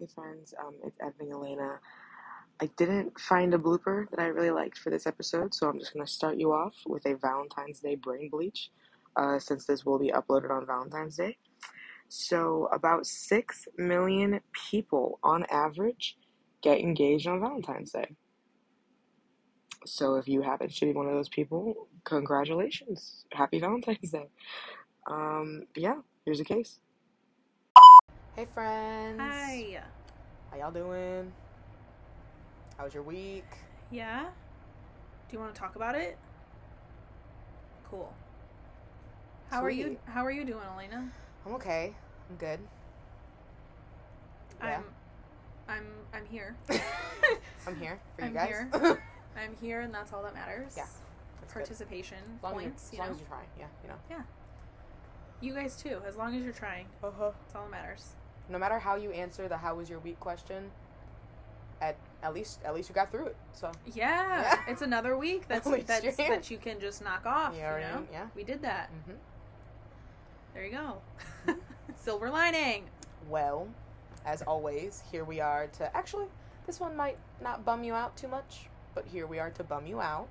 Hey friends, it's Evan Elena. I didn't find a blooper that I really liked for this episode, so I'm just going to start you off with a Valentine's Day brain bleach, since this will be uploaded on Valentine's Day. So, about 6 million people on average get engaged on Valentine's Day. So, if you happen to be one of those people, congratulations. Happy Valentine's Day. Yeah, here's a case. Hey friends. Hi. How y'all doing? How was your week? Yeah? Do you want to talk about it? Cool. How are you doing, Elena? I'm okay. I'm good. Yeah. I'm here. I'm here for you I'm guys. here. I'm here, and that's all that matters. Yeah. That's Participation good. points, As long as you're trying. Yeah, Yeah. You guys too, as long as you're trying. Uh-huh. That's all that matters. No matter how you answer the "How was your week?" question, at least you got through it. So Yeah. It's another week that you can just knock off. Yeah. You know? Yeah. We did that. Mm-hmm. There you go. Silver lining. Well, as always, here we are to actually. This one might not bum you out too much, but here we are to bum you out.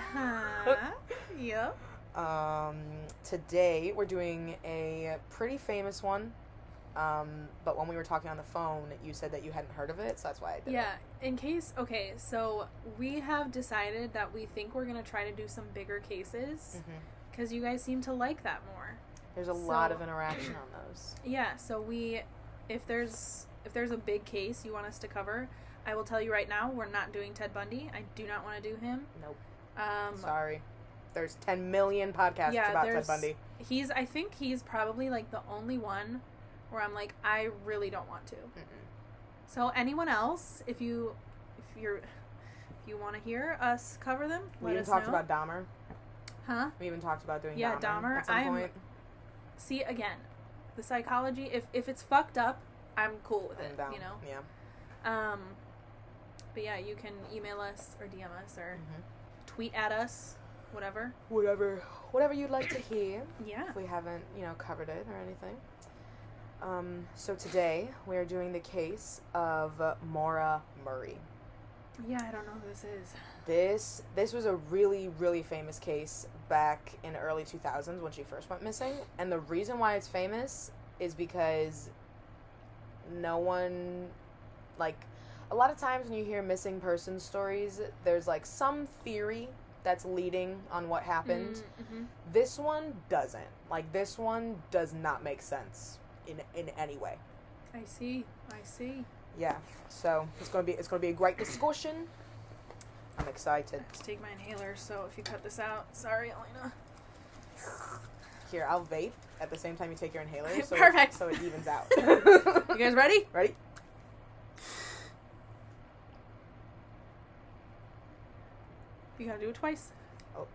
Yep. Today we're doing a pretty famous one. But when we were talking on the phone, you said that you hadn't heard of it, so that's why I did it. Yeah, in case, okay, so we have decided that we think we're going to try to do some bigger cases, because you guys seem to like that more. There's a lot of interaction on those. Yeah, so if there's a big case you want us to cover, I will tell you right now, we're not doing Ted Bundy. I do not want to do him. Nope. Sorry. There's 10 million podcasts about Ted Bundy. I think he's probably like the only one where I'm like, I really don't want to. So anyone else, if you want to hear us cover them, let us know. We even talked about Dahmer. Huh? We even talked about doing Dahmer at some point. See, again, the psychology, if it's fucked up, I'm cool with it, down. you know? Yeah. But yeah, you can email us or DM us or tweet at us, whatever. Whatever you'd like to hear. Yeah. If we haven't, covered it or anything. So today we are doing the case of Maura Murray. Yeah, I don't know who this is. This was a really, really famous case back in the early 2000s when she first went missing. And the reason why it's famous is because no one, a lot of times when you hear missing person stories, there's, some theory that's leading on what happened. This one doesn't. This one does not make sense in any way. I see. Yeah, so it's gonna be a great discussion. I'm excited. I have to take my inhaler, so if you cut this out, sorry, Elena. Here, I'll vape at the same time you take your inhaler. So Perfect. So it evens out. You guys ready? Ready? You gotta do it twice. Oh.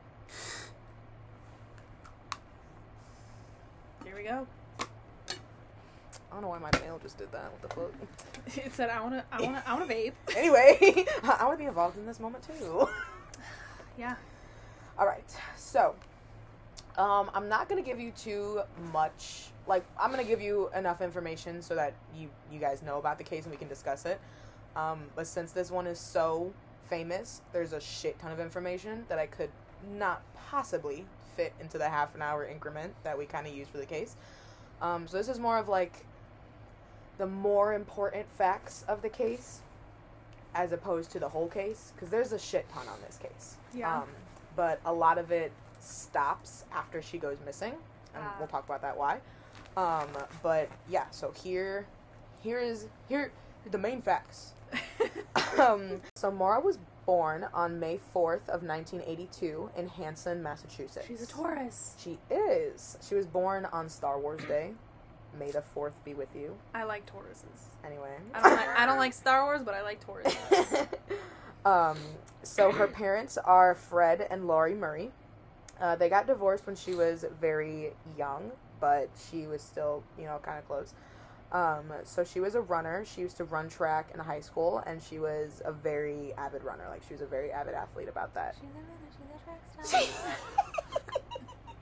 Here we go. I don't know why my nail just did that. What the fuck? It said I wanna vape. Anyway, I wanna be involved in this moment too. Yeah. Alright, so I'm not gonna give you too much, I'm gonna give you enough information so that you guys know about the case and we can discuss it. But since this one is so famous, there's a shit ton of information that I could not possibly fit into the half an hour increment that we kind of use for the case. So this is more of the more important facts of the case as opposed to the whole case, because there's a shit ton on this case. Yeah. But a lot of it stops after she goes missing, and we'll talk about that why. But yeah, so here are the main facts. So Maura was born on May 4th of 1982 in Hanson, Massachusetts. She's a Taurus. She is. She was born on Star Wars Day. May the 4th be with you. I like Tauruses. Anyway. I don't like Star Wars, but I like Tauruses. So her parents are Fred and Laurie Murray. They got divorced when she was very young, but she was still, kind of close. So she was a runner. She used to run track in high school, and she was a very avid runner. She was a very avid athlete about that. She's a track star.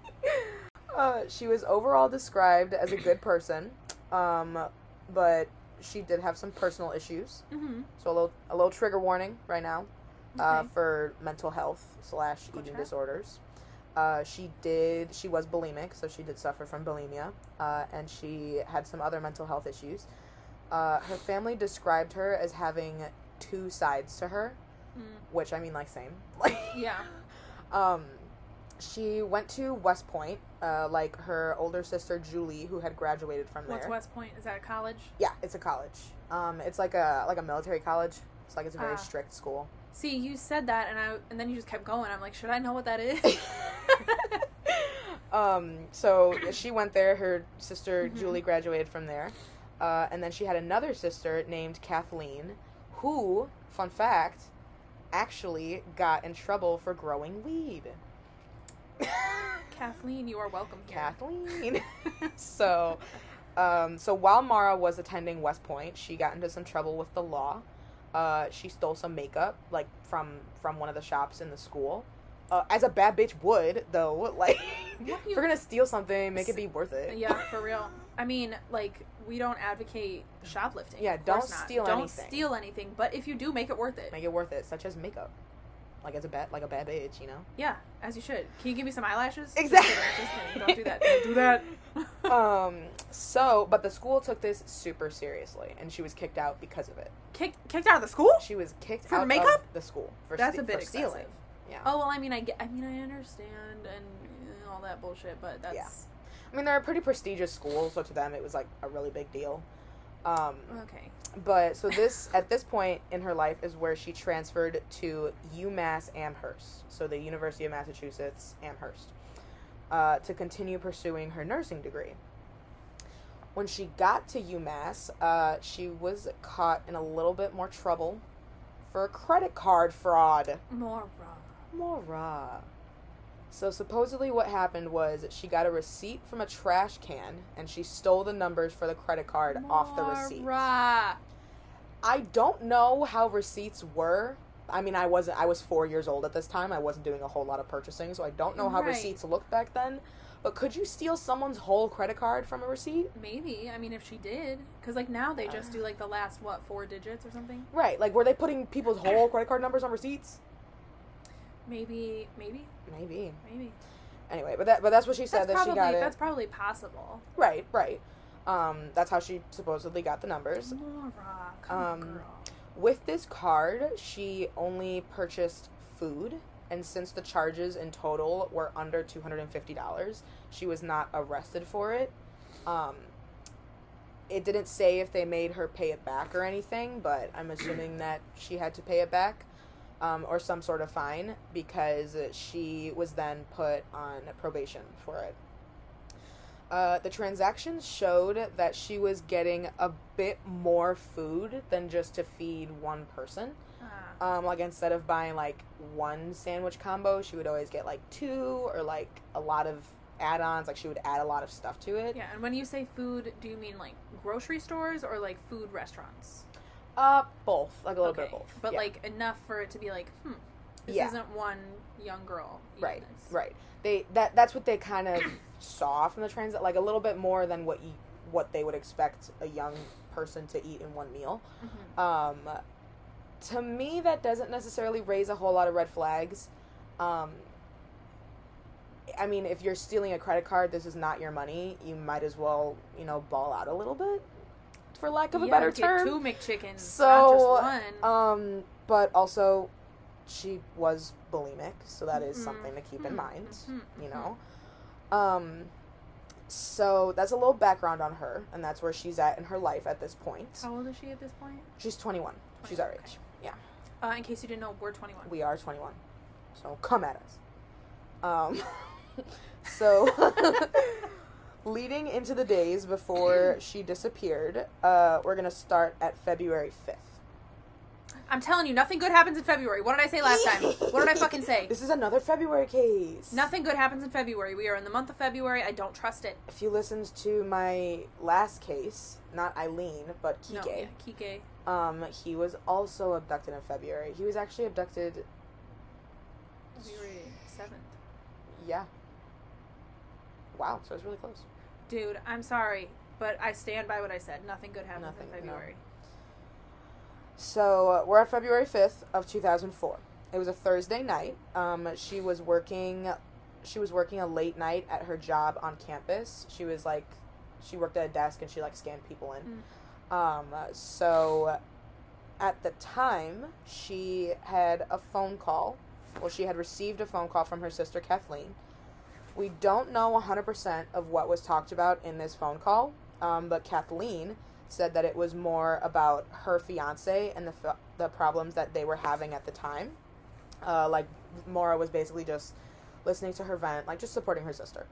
She was overall described as a good person, but she did have some personal issues. Mm-hmm. So a little trigger warning right now, Okay. for mental health / eating Gotcha. disorders. She was bulimic, so she did suffer from bulimia, and she had some other mental health issues. Her family described her as having two sides to her, which I mean, like, same. Like, Yeah. She went to West Point, like her older sister Julie, who had graduated from there. What's West Point? Is that a college? Yeah, it's a college. It's like a military college. It's like it's a very strict school. See, you said that, and then you just kept going. I'm like, should I know what that is? So she went there. Her sister Mm-hmm. Julie graduated from there, and then she had another sister named Kathleen, who, fun fact, actually got in trouble for growing weed. Kathleen, you are welcome here. Kathleen. So while Mara was attending West Point, she got into some trouble with the law. She stole some makeup, like, from one of the shops in the school. As a bad bitch would, though. Like, if we're gonna steal something, make it be worth it. Yeah, for real. I mean, like, we don't advocate shoplifting. Yeah, Of don't course not. steal Don't anything. steal anything, but if you do, make it worth it. Make it worth it, such as makeup. Like, as a bad bitch, you know? Yeah, as you should. Can you give me some eyelashes? Exactly. Just kidding. Don't do that. Don't do that. But the school took this super seriously, and she was kicked out because of it. Kicked out of the school? She was kicked For out makeup? of the school That's a bit for excessive. stealing. Yeah. Oh, well, I mean, I understand and all that bullshit, but that's... Yeah. I mean, they're a pretty prestigious school, so to them it was, like, a really big deal. Okay. But, so at this point in her life is where she transferred to UMass Amherst, so the University of Massachusetts, Amherst, to continue pursuing her nursing degree. When she got to UMass, she was caught in a little bit more trouble for credit card fraud. More. So supposedly what happened was she got a receipt from a trash can and she stole the numbers for the credit card off the receipt. I don't know how receipts were. I mean, I was 4 years old at this time. I wasn't doing a whole lot of purchasing, so I don't know how receipts looked back then. But could you steal someone's whole credit card from a receipt? Maybe. I mean, if she did. Because, like, now they just do, like, the last, 4 digits or something? Right. Like, were they putting people's whole credit card numbers on receipts? Maybe. Anyway, but that's what she said, that she got it. That's probably possible. Right. That's how she supposedly got the numbers. Laura, come on, girl. With this card, she only purchased food, and since the charges in total were under $250, she was not arrested for it. It didn't say if they made her pay it back or anything, but I'm assuming that she had to pay it back, or some sort of fine, because she was then put on probation for it. The transactions showed that she was getting a bit more food than just to feed one person. Like, instead of buying, like, one sandwich combo, she would always get, like, 2 or, like, a lot of add-ons. Like, she would add a lot of stuff to it. Yeah, and when you say food, do you mean, like, grocery stores or, like, food restaurants? Both. Like, a little bit of both. But, yeah. like, enough for it to be like, this isn't one young girl eating this. Right. That's what they kind of saw from the like, a little bit more than what they would expect a young person to eat in one meal. Mm-hmm. To me, that doesn't necessarily raise a whole lot of red flags. I mean, if you're stealing a credit card, this is not your money. You might as well, ball out a little bit, for lack of a better term. Get 2 McChickens, so, not just one. But also, she was bulimic, so that is something to keep in mind, So that's a little background on her, and that's where she's at in her life at this point. How old is she at this point? She's 21. She's our age. Yeah. In case you didn't know, we're 21. We are 21. So come at us. So leading into the days before she disappeared, we're going to start at February 5th. I'm telling you, nothing good happens in February. What did I say last time? What did I fucking say? This is another February case. Nothing good happens in February. We are in the month of February. I don't trust it. If you listened to my last case, not Eileen, but Kike. No, yeah, Kike. He was also abducted in February. He was actually abducted... February 7th. Yeah. Wow, so it's really close. Dude, I'm sorry. But I stand by what I said. Nothing good happens in February. No. So, we're at February 5th of 2004. It was a Thursday night. She was working a late night at her job on campus. She worked at a desk and she, scanned people in. So, at the time, she had a phone call. Well, she had received a phone call from her sister, Kathleen. We don't know 100% of what was talked about in this phone call, but Kathleen said that it was more about her fiance and the problems that they were having at the time. Maura was basically just listening to her vent, just supporting her sister.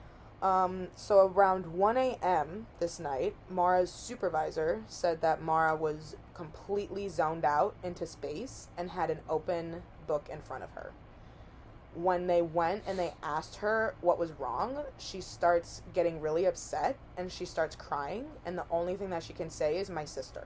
So around 1 a.m. this night, Maura's supervisor said that Maura was completely zoned out into space and had an open book in front of her. When they went and they asked her what was wrong, she starts getting really upset and she starts crying, and the only thing that she can say is, "My sister."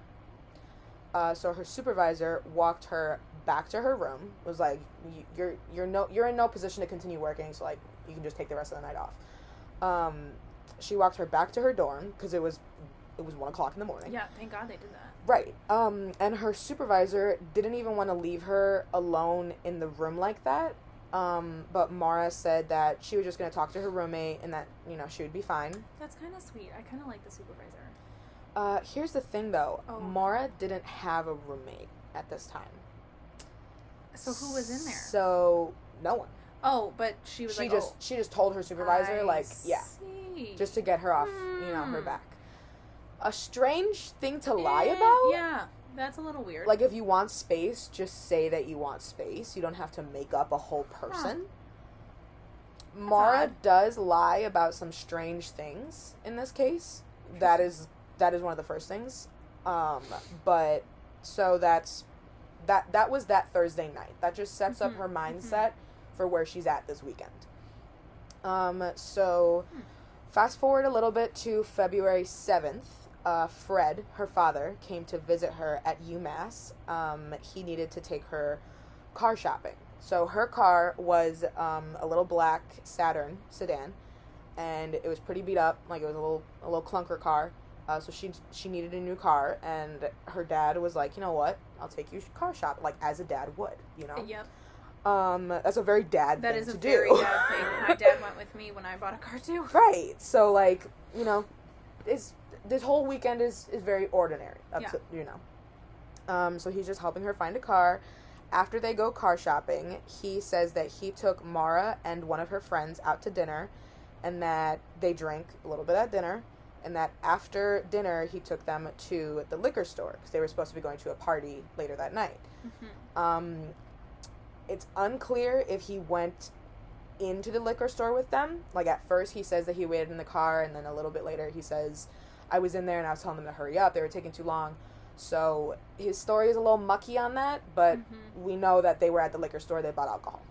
So her supervisor walked her back to her room, was like, you're in no position to continue working, so you can just take the rest of the night off. She walked her back to her dorm because it was 1 o'clock in the morning. Yeah, thank God they did that. Right. And her supervisor didn't even want to leave her alone in the room like that. But Maura said that she was just going to talk to her roommate and that, she would be fine. That's kind of sweet. I kind of like the supervisor. Here's the thing, though. Oh. Maura didn't have a roommate at this time. So who was in there? So, no one. Oh, but she just told her supervisor, just to get her off, her back. A strange thing to lie about? Yeah, that's a little weird. If you want space, just say that you want space. You don't have to make up a whole person. Huh. Maura does lie about some strange things in this case. That is one of the first things. But so that was that Thursday night. That just sets up her mindset for where she's at this weekend. So fast forward a little bit to February 7th. Fred, her father, came to visit her at UMass. He needed to take her car shopping. So her car was a little black Saturn sedan, and it was pretty beat up. It was a little clunker car. So she needed a new car, and her dad was like, you know what? I'll take you car shop, as a dad would, Yep. That's a very dad thing to do. That is a very dad thing. My dad went with me when I bought a car too. Right. So this whole weekend is very ordinary. So he's just helping her find a car. After they go car shopping, he says that he took Maura and one of her friends out to dinner, and that they drank a little bit at dinner, and that after dinner he took them to the liquor store because they were supposed to be going to a party later that night. It's unclear if he went into the liquor store with them. At first he says that he waited in the car, and then a little bit later he says, I was in there and I was telling them to hurry up. They were taking too long. So his story is a little mucky on that, but we know that they were at the liquor store. They bought alcohol.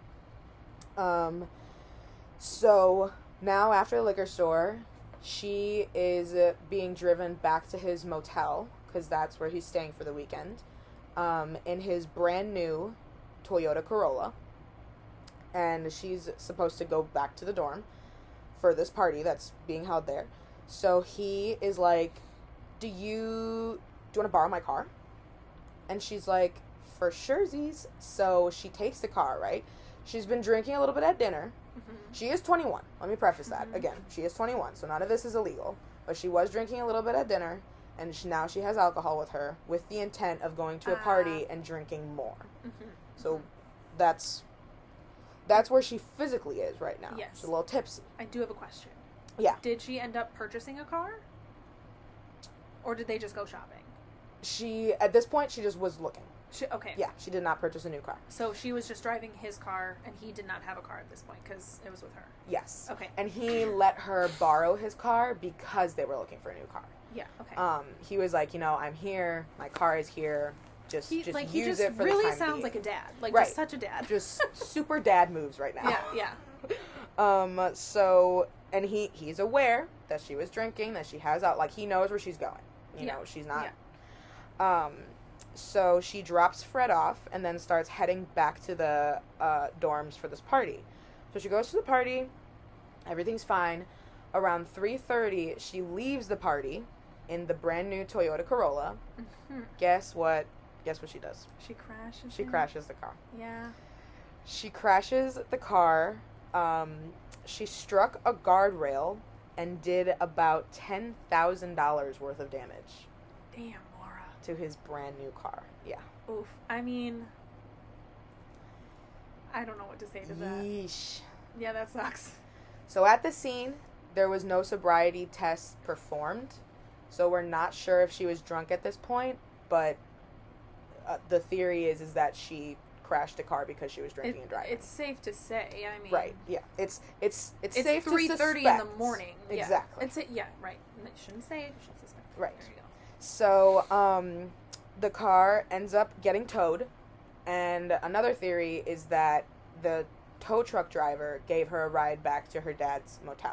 So now after the liquor store, she is being driven back to his motel because that's where he's staying for the weekend, in his brand new Toyota Corolla. And she's supposed to go back to the dorm for this party that's being held there. So he is like, do you want to borrow my car? And she's like, for surezies. So she takes the car, right? She's been drinking a little bit at dinner. She is 21. Let me preface that. Again, she is 21, so none of this is illegal. But she was drinking a little bit at dinner, and now she has alcohol with her with the intent of going to a party and drinking more. So that's where she physically is right now. Yes. She's a little tipsy. I do have a question. Yeah. Did she end up purchasing a car? Or did they just go shopping? At this point, she just was looking. Okay. Yeah, she did not purchase a new car. So she was just driving his car, and he did not have a car at this point because it was with her. Yes. Okay. And he let her borrow his car because they were looking for a new car. Yeah, okay. He was like, I'm here, my car is here, just use it for the time being. He just really sounds like a dad. Right. Just such a dad. Just super dad moves right now. Yeah. So, and he's aware that she was drinking, that she has out, he knows where she's going. You know, she's not. Yeah. So she drops Fred off and then starts heading back to the dorms for this party. So she goes to the party, everything's fine. Around 3:30, she leaves the party in the brand new Toyota Corolla. Mm-hmm. Guess what she does? She crashes. She crashes the car. Yeah. She crashes the car. She struck a guardrail and did about $10,000 worth of damage. Damn, Maura. To his brand new car. Yeah. Oof. I mean, I don't know what to say to that. Yeesh. Yeah, that sucks. So at the scene, there was no sobriety test performed. So we're not sure if she was drunk at this point, but the theory is that she crashed the car because she was drinking and driving. It's safe to say. I mean, right? Yeah, it's safe to 3:30 in the morning. Yeah. Exactly. Yeah, right. You shouldn't say it. You should suspect. Right. There you go. So the car ends up getting towed, and another theory is that the tow truck driver gave her a ride back to her dad's motel.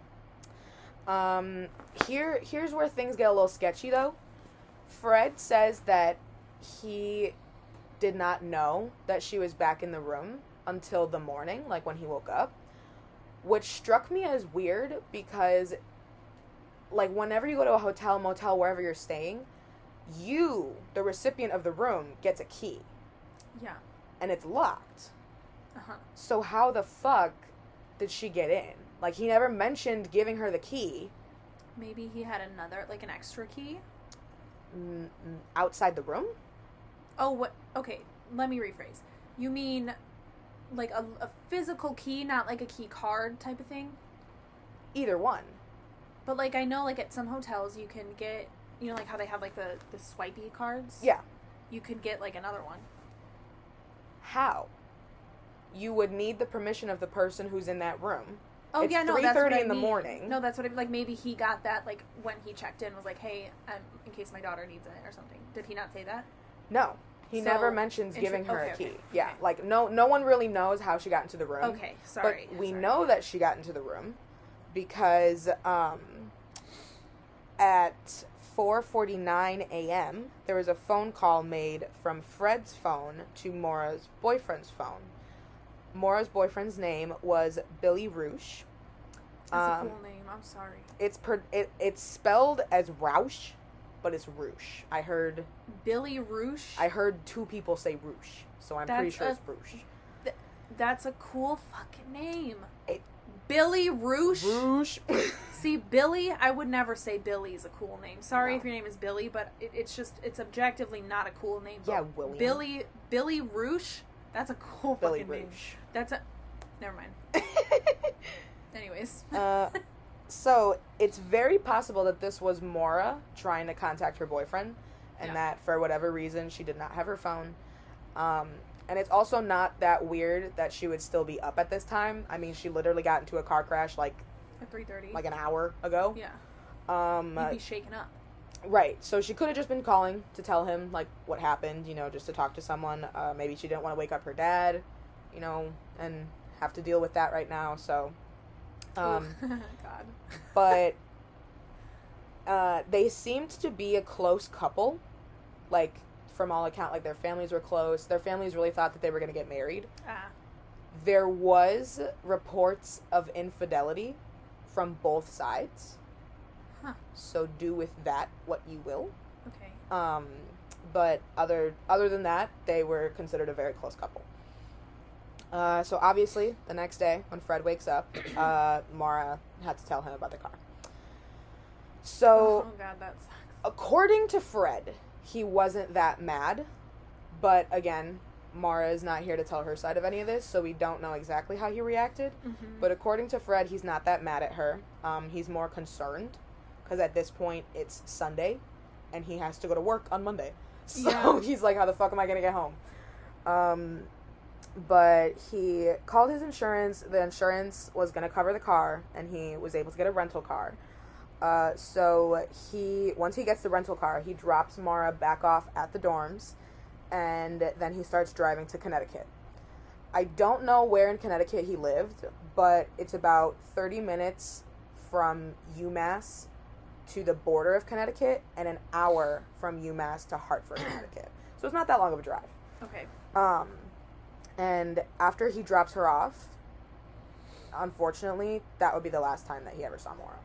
Here's where things get a little sketchy though. Fred says that he did not know that she was back in the room until the morning, like when he woke up, which struck me as weird because, like, whenever you go to a hotel, motel, wherever you're staying, you, the recipient of the room, gets a key. Yeah. And it's locked. Uh-huh. So how the fuck did she get in? Like, he never mentioned giving her the key. Maybe he had another, like, an extra key? Outside the room? Oh, what? Okay, let me rephrase. You mean, like, a physical key, not like a key card type of thing? Either one. But, like, I know, like, at some hotels you can get, you know, like how they have, like, the swipey cards? Yeah. You could get, like, another one. How? You would need the permission of the person who's in that room. Oh, it's yeah, no, that's what I mean. 3:30 in the morning. No, that's what I mean. Like, maybe he got that, like, when he checked in, was like, hey, in case my daughter needs it or something. Did he not say that? No. He never mentions giving her a key. Yeah, like, no one really knows how she got into the room. Okay, sorry. But we know that she got into the room because at 4:49 a.m., there was a phone call made from Fred's phone to Maura's boyfriend's phone. Maura's boyfriend's name was Billy Roosh. That's a cool name. I'm sorry. It's spelled as Roush, but it's Roosh. I heard Billy Roosh. I heard two people say Roosh, so I'm pretty sure it's Roosh. That's a cool fucking name. Billy Roosh. Roosh. See, Billy, I would never say Billy is a cool name. Sorry if your name is Billy, but it's objectively not a cool name. Yeah, William. Billy Roosh. That's a cool Billy fucking name. Roosh. Never mind. Anyways. So it's very possible that this was Maura trying to contact her boyfriend, and that for whatever reason she did not have her phone. And it's also not that weird that she would still be up at this time. I mean, she literally got into a car crash like at 3:30, like an hour ago. Yeah. You'd be shaken up. Right. So she could have just been calling to tell him like what happened, you know, just to talk to someone. Maybe she didn't want to wake up her dad, you know, and have to deal with that right now. So. God. But they seemed to be a close couple. Like, from all account, like, their families were close. Their families really thought that they were going to get married. There was reports of infidelity from both sides. Huh. So do with that what you will. Okay. But other than that, they were considered a very close couple. So obviously, the next day, when Fred wakes up, Maura had to tell him about the car. So, oh God, that sucks. According to Fred, he wasn't that mad. But again, Maura is not here to tell her side of any of this, so we don't know exactly how he reacted. Mm-hmm. But according to Fred, he's not that mad at her. He's more concerned, because at this point, it's Sunday, and he has to go to work on Monday. So he's like, how the fuck am I going to get home? But he called his insurance. The insurance was going to cover the car, and he was able to get a rental car. So once he gets the rental car, he drops Maura back off at the dorms, and then he starts driving to Connecticut. I don't know where in Connecticut he lived, but it's about 30 minutes from UMass to the border of Connecticut, and an hour from UMass to Hartford, Connecticut. So it's not that long of a drive. Okay. And after he drops her off, unfortunately, that would be the last time that he ever saw Maura.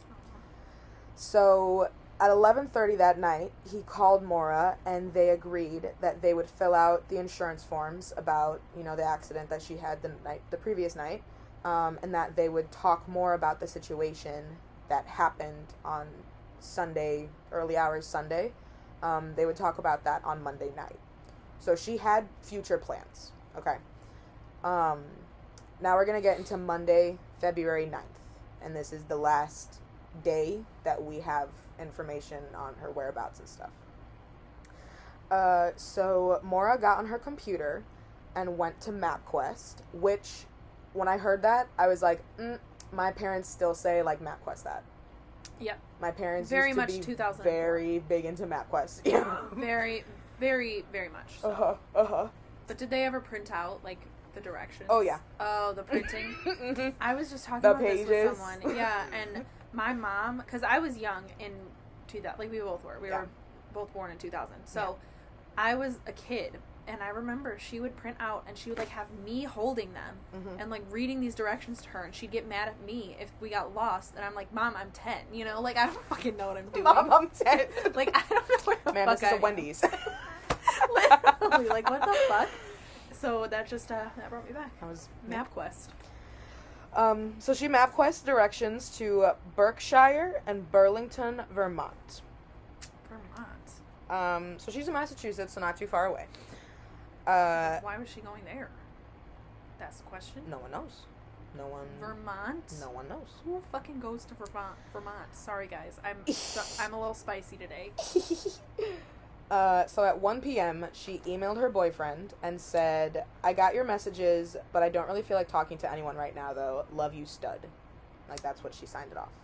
So at 11:30 that night, he called Maura, and they agreed that they would fill out the insurance forms about, the accident that she had the previous night, and that they would talk more about the situation that happened on Sunday, early hours Sunday. They would talk about that on Monday night. So she had future plans. Okay. Now we're going to get into Monday, February 9th. And this is the last day that we have information on her whereabouts and stuff. So Maura got on her computer and went to MapQuest, which, when I heard that, I was like, my parents still say, like, MapQuest that. Yep. My parents very used to much be 2004. very big into MapQuest. Yeah. Very, very, very much so. Uh-huh, uh-huh. But did they ever print out, like, the directions? Oh, yeah. Oh, the printing? Mm-hmm. I was just talking The about pages. this with someone. Yeah, and my mom, because I was young in 2000, like we both were. We were both born in 2000. So I was a kid, and I remember she would print out, and she would, like, have me holding them and, like, reading these directions to her, and she'd get mad at me if we got lost, and I'm like, Mom, I'm 10, Like, I don't fucking know what I'm doing. Mom, I'm 10. Like, I don't know what the Man, fuck this is I a Wendy's. Literally, like, what the fuck? So that just, that brought me back. That was MapQuest. So she MapQuest directions to Berkshire and Burlington, Vermont. Vermont. So she's in Massachusetts, so not too far away. Why was she going there? That's the question. No one knows. No one. Vermont? No one knows. Who fucking goes to Vermont? Sorry, guys. I'm a little spicy today. So at 1 p.m., she emailed her boyfriend and said, I got your messages, but I don't really feel like talking to anyone right now, though. Love you, stud. Like, that's what she signed it off.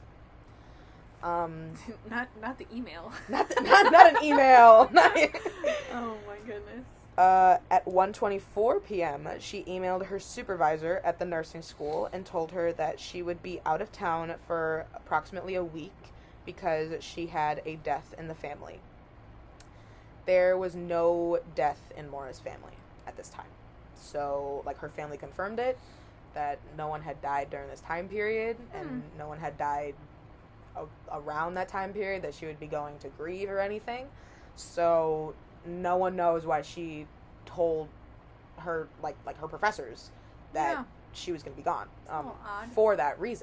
Not the email. Not an email. Oh, my goodness. At 1:24 p.m., she emailed her supervisor at the nursing school and told her that she would be out of town for approximately a week because she had a death in the family. There was no death in Maura's family at this time. So, like, her family confirmed it, that no one had died during this time period, and no one had died around that time period that she would be going to grieve or anything. So no one knows why she told her, like her professors, that she was going to be gone. For that reason.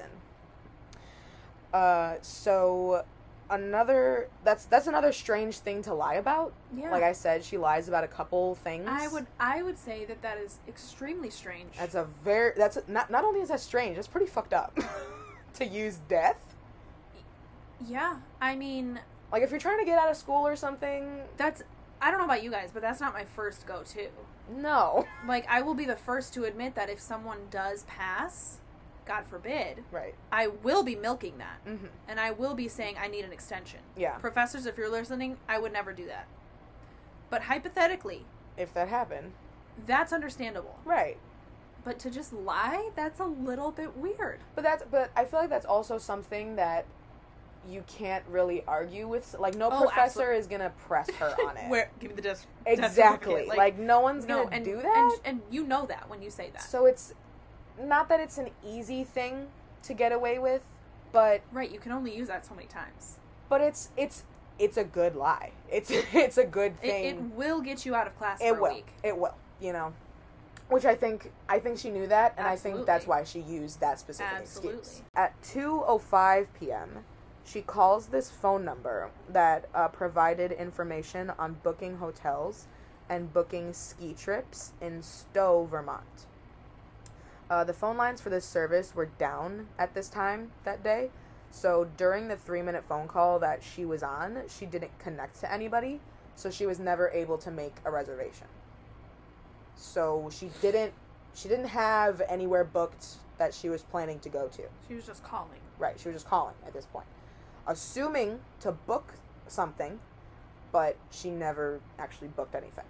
So that's another strange thing to lie about. Yeah. Like I said, she lies about a couple things. I would say that is extremely strange. Not only is that strange, it's pretty fucked up to use death. Yeah, I mean, like, if you're trying to get out of school or something, I don't know about you guys, but that's not my first go-to. No. Like, I will be the first to admit that if someone does pass, God forbid, right, I will be milking that. Mm-hmm. And I will be saying I need an extension. Yeah. Professors, if you're listening, I would never do that. But hypothetically, if that happened, that's understandable. Right. But to just lie, that's a little bit weird. But I feel like that's also something that you can't really argue with. Like, no professor is gonna press her on it. Give me the desk. Exactly. Like, no one's gonna do that. And you know that when you say that. So it's not that it's an easy thing to get away with, but right, you can only use that so many times. But it's a good lie. It's a good thing. It will get you out of class for a week. It will. Which I think she knew that, and Absolutely. I think that's why she used that specific Absolutely. excuse. At 2:05 p.m., she calls this phone number that provided information on booking hotels and booking ski trips in Stowe, Vermont. The phone lines for this service were down at this time that day, so during the 3-minute phone call that she was on, she didn't connect to anybody, so she was never able to make a reservation. So she didn't have anywhere booked that she was planning to go to. She was just calling. Right, she was just calling at this point, assuming to book something, but she never actually booked anything.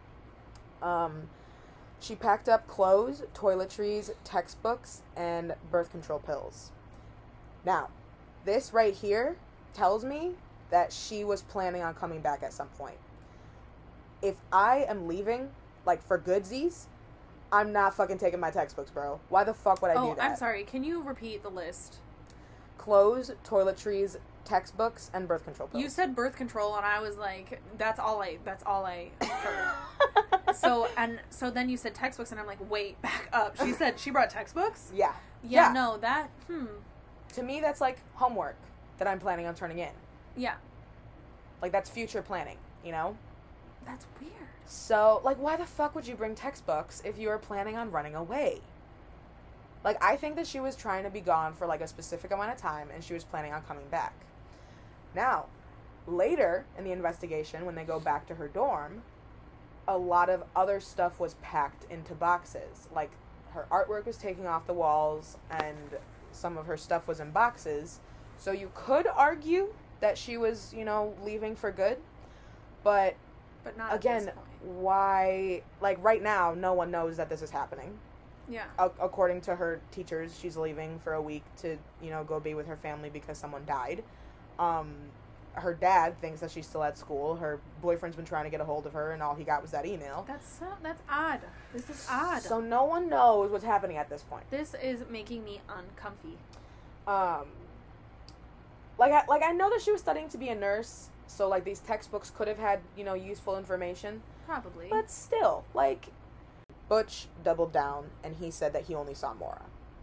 She packed up clothes, toiletries, textbooks, and birth control pills. Now, this right here tells me that she was planning on coming back at some point. If I am leaving, like, for goodsies, I'm not fucking taking my textbooks, bro. Why the fuck would I do that? I'm sorry. Can you repeat the list? Clothes, toiletries, textbooks, and birth control pills. You said birth control, and I was like, that's all I heard. So then you said textbooks, and I'm like, wait, back up. She said she brought textbooks? Yeah. Yeah, no, that, To me, that's like homework that I'm planning on turning in. Yeah. Like, that's future planning, you know? That's weird. So, like, why the fuck would you bring textbooks if you were planning on running away? Like, I think that she was trying to be gone for, like, a specific amount of time, and she was planning on coming back. Now, later in the investigation, when they go back to her dorm, a lot of other stuff was packed into boxes. Like, her artwork was taking off the walls, and some of her stuff was in boxes. So you could argue that she was, you know, leaving for good. But not again, at this point. Why, like, right now, no one knows that this is happening. Yeah. According to her teachers, she's leaving for a week to, you know, go be with her family because someone died. Her dad thinks that she's still at school. Her boyfriend's been trying to get a hold of her, and all he got was that email. That's odd. This is odd. So no one knows what's happening at this point. This is making me uncomfy. Like I know that she was studying to be a nurse, so, like, these textbooks could have had, you know, useful information. Probably. But still, like, Butch doubled down, and he said that he only saw Maura.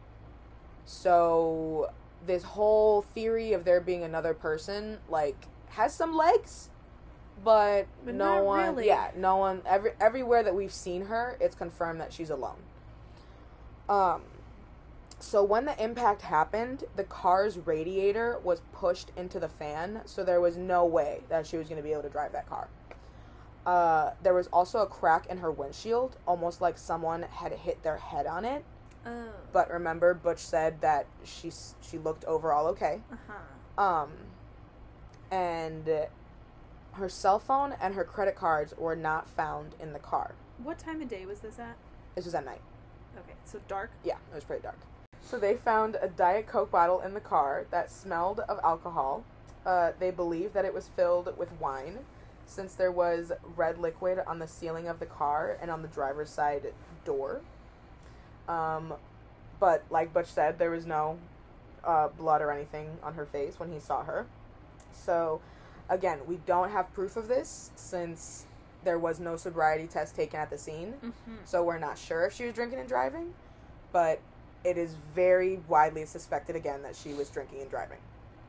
So this whole theory of there being another person, like, has some legs, but no one, really. Yeah, no one, everywhere that we've seen her, it's confirmed that she's alone. So when the impact happened, the car's radiator was pushed into the fan, so there was no way that she was going to be able to drive that car. There was also a crack in her windshield, almost like someone had hit their head on it. Oh. But remember, Butch said that she looked overall okay. Uh-huh. And her cell phone and her credit cards were not found in the car. What time of day was this at? This was at night. Okay, so dark? Yeah, it was pretty dark. So they found a Diet Coke bottle in the car that smelled of alcohol. They believe that it was filled with wine, since there was red liquid on the ceiling of the car and on the driver's side door. But like Butch said, there was no blood or anything on her face when he saw her. So, again, we don't have proof of this, since there was no sobriety test taken at the scene. Mm-hmm. So we're not sure if she was drinking and driving, but it is very widely suspected, again, that she was drinking and driving.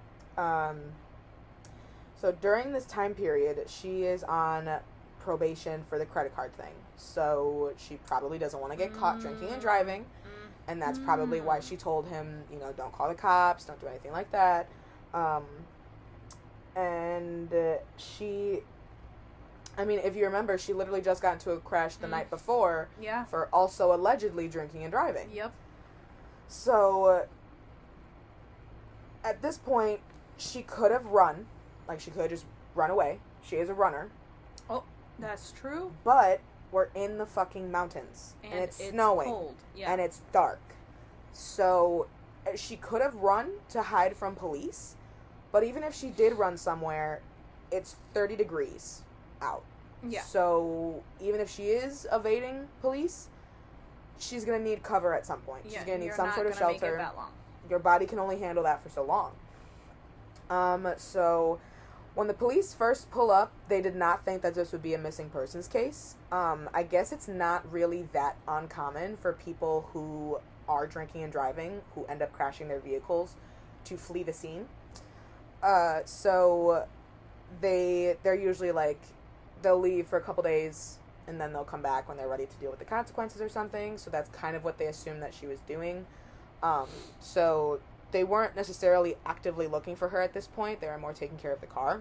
So during this time period, she is on probation for the credit card thing. So she probably doesn't want to get caught drinking and driving. And that's probably why she told him, you know, don't call the cops, don't do anything like that. And she, I mean, if you remember, she literally just got into a crash the night before. Yeah. For also allegedly drinking and driving. Yep. So, at this point, she could have run. Like, she could have just run away. She is a runner. Oh, that's true. But we're in the fucking mountains. And it's snowing. Cold. Yeah. And it's dark. So, she could have run to hide from police. But even if she did run somewhere, it's 30 degrees out. Yeah. So, even if she is evading police, she's going to need cover at some point. Yeah, she's going to need you're some not sort of gonna make shelter. it that long. Your body can only handle that for so long. So when the police first pull up, they did not think that this would be a missing persons case. I guess it's not really that uncommon for people who are drinking and driving, who end up crashing their vehicles, to flee the scene. So they're usually like, they'll leave for a couple days, and then they'll come back when they're ready to deal with the consequences or something. So that's kind of what they assumed that she was doing. So they weren't necessarily actively looking for her at this point. They were more taking care of the car.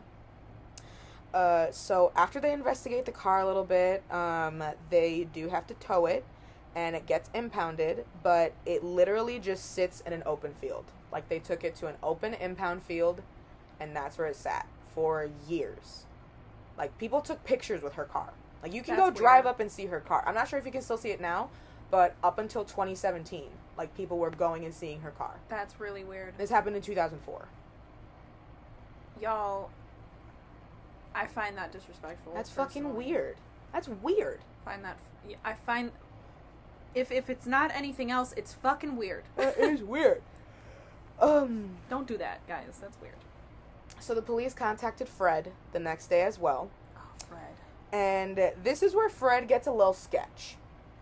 So after they investigate the car a little bit, they do have to tow it, and it gets impounded, but it literally just sits in an open field. Like, they took it to an open impound field, and that's where it sat for years. Like, people took pictures with her car. Like, you can go drive up and see her car. I'm not sure if you can still see it now, but up until 2017, like, people were going and seeing her car. That's really weird. This happened in 2004. Y'all, I find that disrespectful. That's fucking weird. That's weird. I find If it's not anything else, it's fucking weird. It is weird. Don't do that, guys. That's weird. So the police contacted Fred the next day as well. Oh, Fred. And this is where Fred gets a little sketch.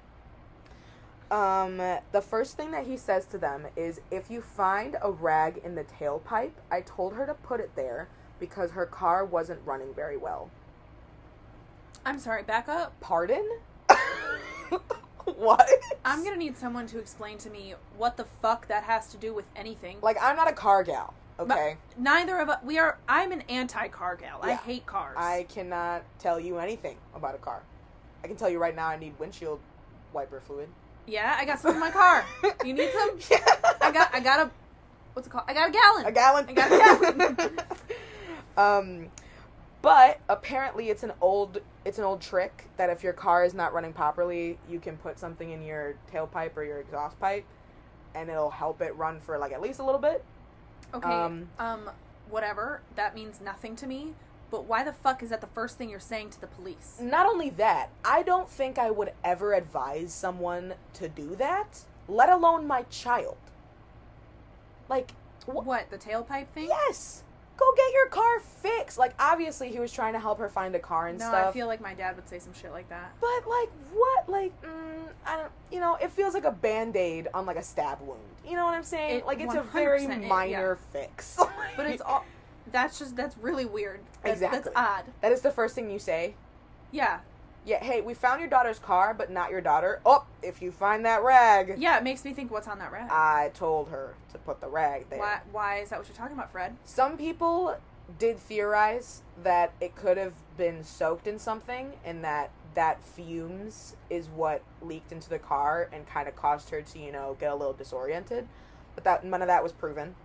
The first thing that he says to them is, if you find a rag in the tailpipe, I told her to put it there because her car wasn't running very well. I'm sorry, back up. Pardon? What? I'm gonna need someone to explain to me what the fuck that has to do with anything. Like, I'm not a car gal, okay? But neither of us, I'm an anti-car gal. Yeah. I hate cars. I cannot tell you anything about a car. I can tell you right now I need windshield wiper fluid. Yeah, I got some in my car. You need some? Yeah. I got a, what's it called? I got a gallon. A gallon? I got a gallon. But apparently it's an old trick that if your car is not running properly, you can put something in your tailpipe or your exhaust pipe and it'll help it run for like at least a little bit. Okay. Whatever. That means nothing to me. But why the fuck is that the first thing you're saying to the police? Not only that, I don't think I would ever advise someone to do that, let alone my child. Like, what, the tailpipe thing? Yes! Go get your car fixed. Like, obviously he was trying to help her find a car and stuff. No, I feel like my dad would say some shit like that. But, like, what? Like, I don't, you know, it feels like a Band-Aid on, like, a stab wound. You know what I'm saying? Like, it's a very minor fix. But it's all... That's really weird. Exactly. That's odd. That is the first thing you say? Yeah. Yeah, hey, we found your daughter's car, but not your daughter. Oh, if you find that rag. Yeah, it makes me think, what's on that rag? I told her to put the rag there. Why is that what you're talking about, Fred? Some people did theorize that it could have been soaked in something and that fumes is what leaked into the car and kind of caused her to, you know, get a little disoriented. But none of that was proven.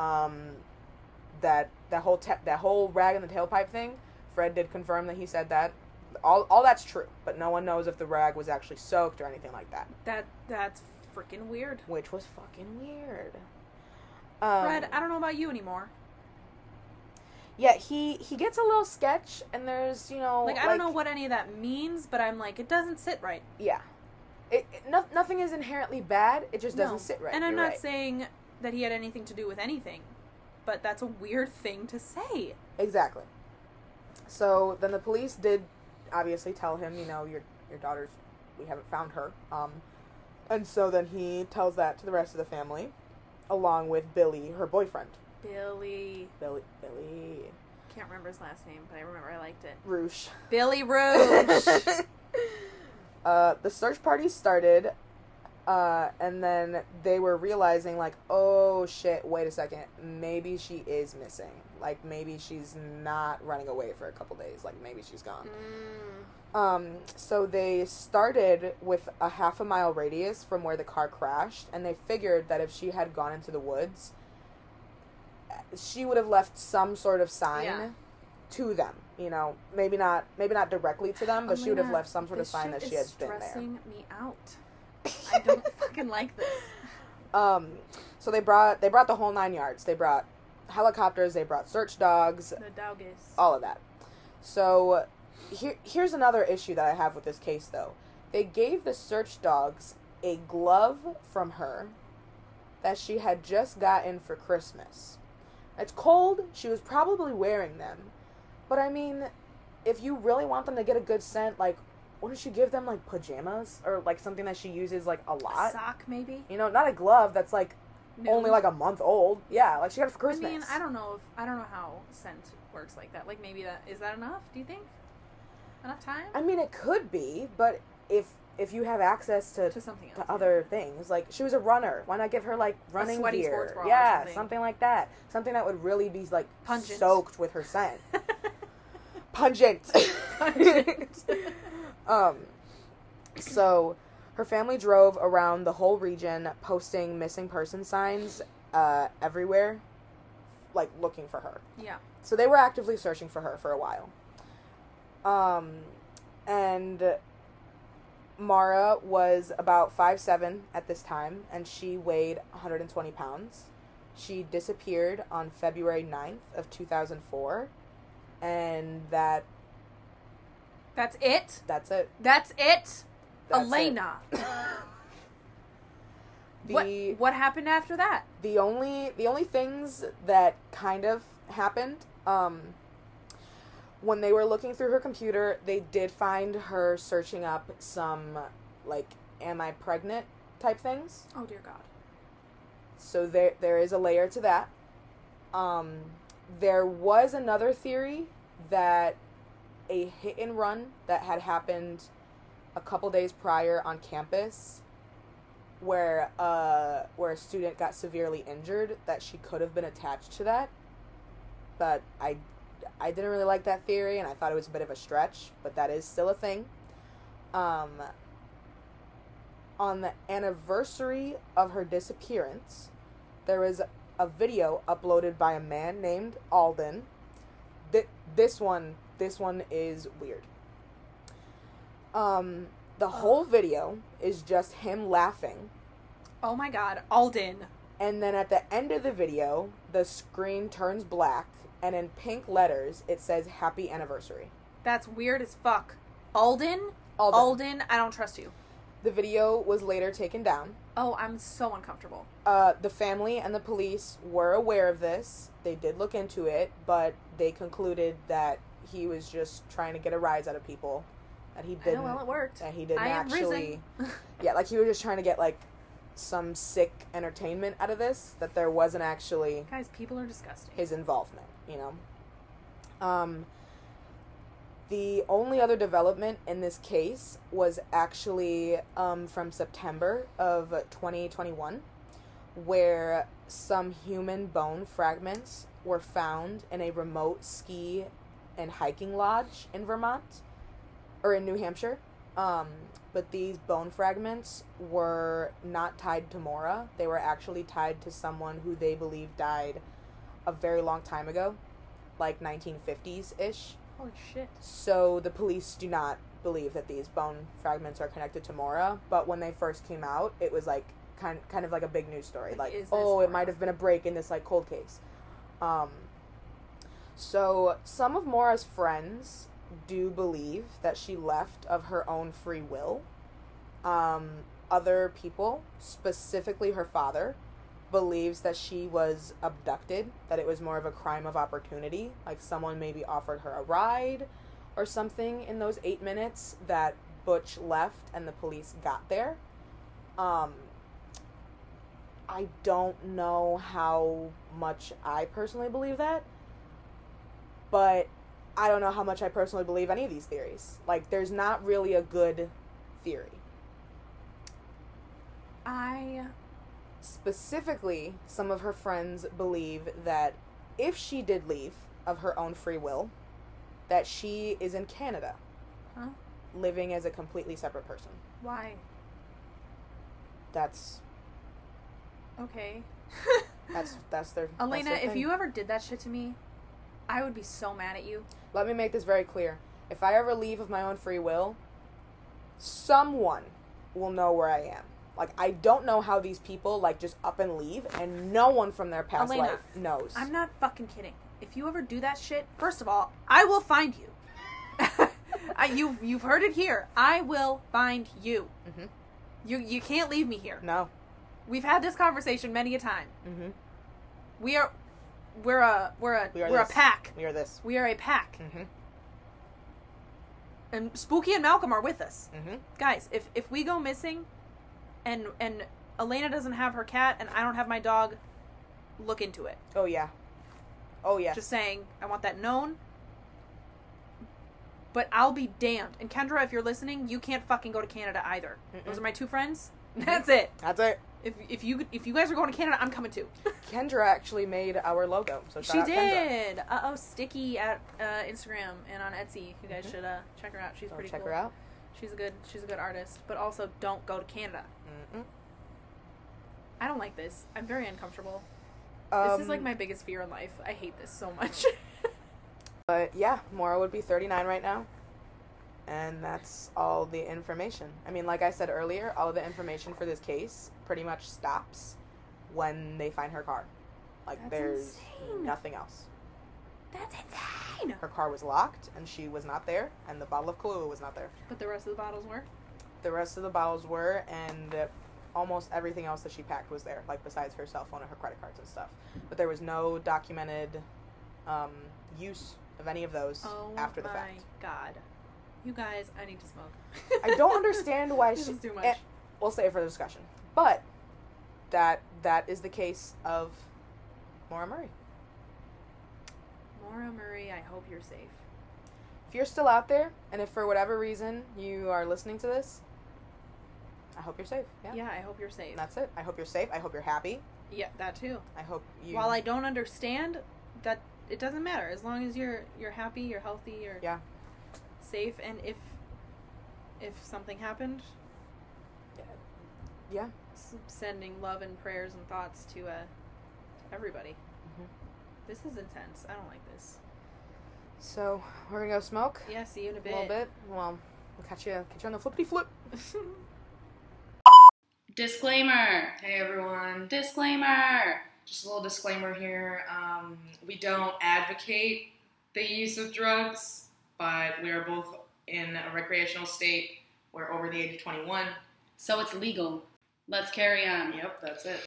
That whole rag in the tailpipe thing, Fred did confirm that he said that. All that's true, but no one knows if the rag was actually soaked or anything like that. That's freaking weird. Which was fucking weird. Fred, I don't know about you anymore. Yeah, he gets a little sketch, and there's, you know... Like, I don't know what any of that means, but I'm like, it doesn't sit right. Yeah. Nothing is inherently bad, it just doesn't sit right. And I'm not saying that he had anything to do with anything, but that's a weird thing to say. Exactly. So, then the police did obviously tell him, you know, your daughter's... We haven't found her. And so then he tells that to the rest of the family, along with Billy, her boyfriend. Billy. Can't remember his last name, but I remember I liked it. Rouge. Billy Rouge. The search party started, and then they were realizing, like, oh shit, wait a second, maybe she is missing. Like, maybe she's not running away for a couple days. Like, maybe she's gone. So they started with a 1/2 mile radius from where the car crashed, and they figured that if she had gone into the woods, she would have left some sort of sign to them. You know, maybe not directly to them, but she would have left some sort of sign that she had been there. This shit is stressing me out. I don't fucking like this. So they brought the whole 9 yards. They brought helicopters, they brought search dogs. The doggies. All of that. So here's another issue that I have with this case, though. They gave the search dogs a glove from her that she had just gotten for Christmas. It's cold. She was probably wearing them. But, I mean, if you really want them to get a good scent, like, wouldn't you give them, like, pajamas? Or, like, something that she uses, like, a lot? A sock, maybe? You know, not a glove that's, like, only, like, a month old. Yeah, like, she got it for Christmas. I mean, I don't know how scent works like that. Like, maybe is that enough, do you think? Enough time? I mean, it could be, but if you have access to something else, to other things, like, she was a runner, why not give her, like, running sweaty gear? Sports bra Yeah, something like that. Something that would really be, like, pungent. Soaked with her scent. Pungent. So her family drove around the whole region posting missing person signs everywhere, like, looking for her. Yeah. So they were actively searching for her for a while. And Mara was about 5'7" at this time, and she weighed 120 pounds. She disappeared on February 9th of 2004, and that's it. That's it? That's Elena. What happened after that? The only things that kind of happened, when they were looking through her computer, they did find her searching up some, like, am I pregnant type things. Oh, dear God. So there is a layer to that. There was another theory that a hit and run that had happened a couple days prior on campus, where a student got severely injured, that she could have been attached to that. But I didn't really like that theory, and I thought it was a bit of a stretch, but that is still a thing. On the anniversary of her disappearance, there was a video uploaded by a man named Alden. This one is weird. The whole video is just him laughing. Oh my God, Alden. And then at the end of the video, the screen turns black, and in pink letters, it says happy anniversary. That's weird as fuck. Alden, I don't trust you. The video was later taken down. Oh, I'm so uncomfortable. The family and the police were aware of this. They did look into it, but they concluded that he was just trying to get a rise out of people. That he didn't. Well, it worked. That he didn't I am actually. risen. Yeah, like he was just trying to get like some sick entertainment out of this. That there wasn't actually. Guys, people are disgusting. His involvement, you know. The only other development in this case was actually from September of 2021, where some human bone fragments were found in a remote ski and hiking lodge in Vermont, or in New Hampshire. But these bone fragments were not tied to Maura. They were actually tied to someone who they believe died a very long time ago, like 1950s-ish. Holy shit. So the police do not believe that these bone fragments are connected to Maura, but when they first came out, it was like kind of like a big news story. Like, oh, it might have been a break in this like cold case. So some of Maura's friends do believe that she left of her own free will. Other people, specifically her father, believes that she was abducted, that it was more of a crime of opportunity, like someone maybe offered her a ride or something in those 8 minutes that Butch left and the police got there. I don't know how much I personally believe that, but I don't know how much I personally believe any of these theories. Like, there's not really a good theory. Specifically, some of her friends believe that if she did leave of her own free will, that she is in Canada. Huh? Living as a completely separate person. Why? That's... Okay. that's their... Elena, that's their if thing. you ever did that shit to me, I would be so mad at you. Let me make this very clear. If I ever leave of my own free will, someone will know where I am. Like, I don't know how these people, like, just up and leave, and no one from their past Elena, life knows. I'm not fucking kidding. If you ever do that shit, first of all, I will find you. You've heard it here. I will find you. Mm-hmm. You can't leave me here. No. We've had this conversation many a time. Mm-hmm. We're a pack. We are this. We are a pack. Mm-hmm. And Spooky and Malcolm are with us. Mm-hmm. Guys, if we go missing and Elena doesn't have her cat and I don't have my dog, look into it. Oh, yeah. Oh, yeah. Just saying, I want that known. But I'll be damned. And Kendra, if you're listening, you can't fucking go to Canada either. Mm-mm. Those are my two friends. That's it. That's it. If you guys are going to Canada, I'm coming too. Kendra actually made our logo. So She shout out did. Sticky at Instagram and on Etsy. You guys should check her out. She's pretty check cool. her out. She's a good artist. But also, don't go to Canada. Mm-mm. I don't like this. I'm very uncomfortable. This is like my biggest fear in life. I hate this so much. But yeah, Maura would be 39 right now. And that's all the information. I mean, like I said earlier, all of the information for this case pretty much stops when they find her car. Like, That's there's insane. nothing else. That's insane. Her car was locked, and she was not there, and the bottle of Kahlua was not there. But the rest of the bottles were? The rest of the bottles were, and almost everything else that she packed was there, like besides her cell phone and her credit cards and stuff. But there was no documented use of any of those after the fact. Oh my god. You guys, I need to smoke. I don't understand why this is too much. We'll save it for the discussion. But that is the case of Maura Murray. Maura Murray, I hope you're safe. If you're still out there, and if for whatever reason you are listening to this, I hope you're safe. Yeah, I hope you're safe. And that's it. I hope you're safe. I hope you're happy. Yeah, that too. I hope you... While I don't understand, that it doesn't matter. As long as you're happy, you're healthy, you're safe, and if something happened... Yeah. Sending love and prayers and thoughts to everybody. Mm-hmm. This is intense. I don't like this. So, we're gonna go smoke? Yeah, see you in a bit. A little bit. Well, we'll catch you on the flippity flip. Disclaimer. Hey everyone. Disclaimer. Just a little disclaimer here. We don't advocate the use of drugs, but we are both in a recreational state. We're over the age of 21. So it's legal. Let's carry on. Yep, that's it.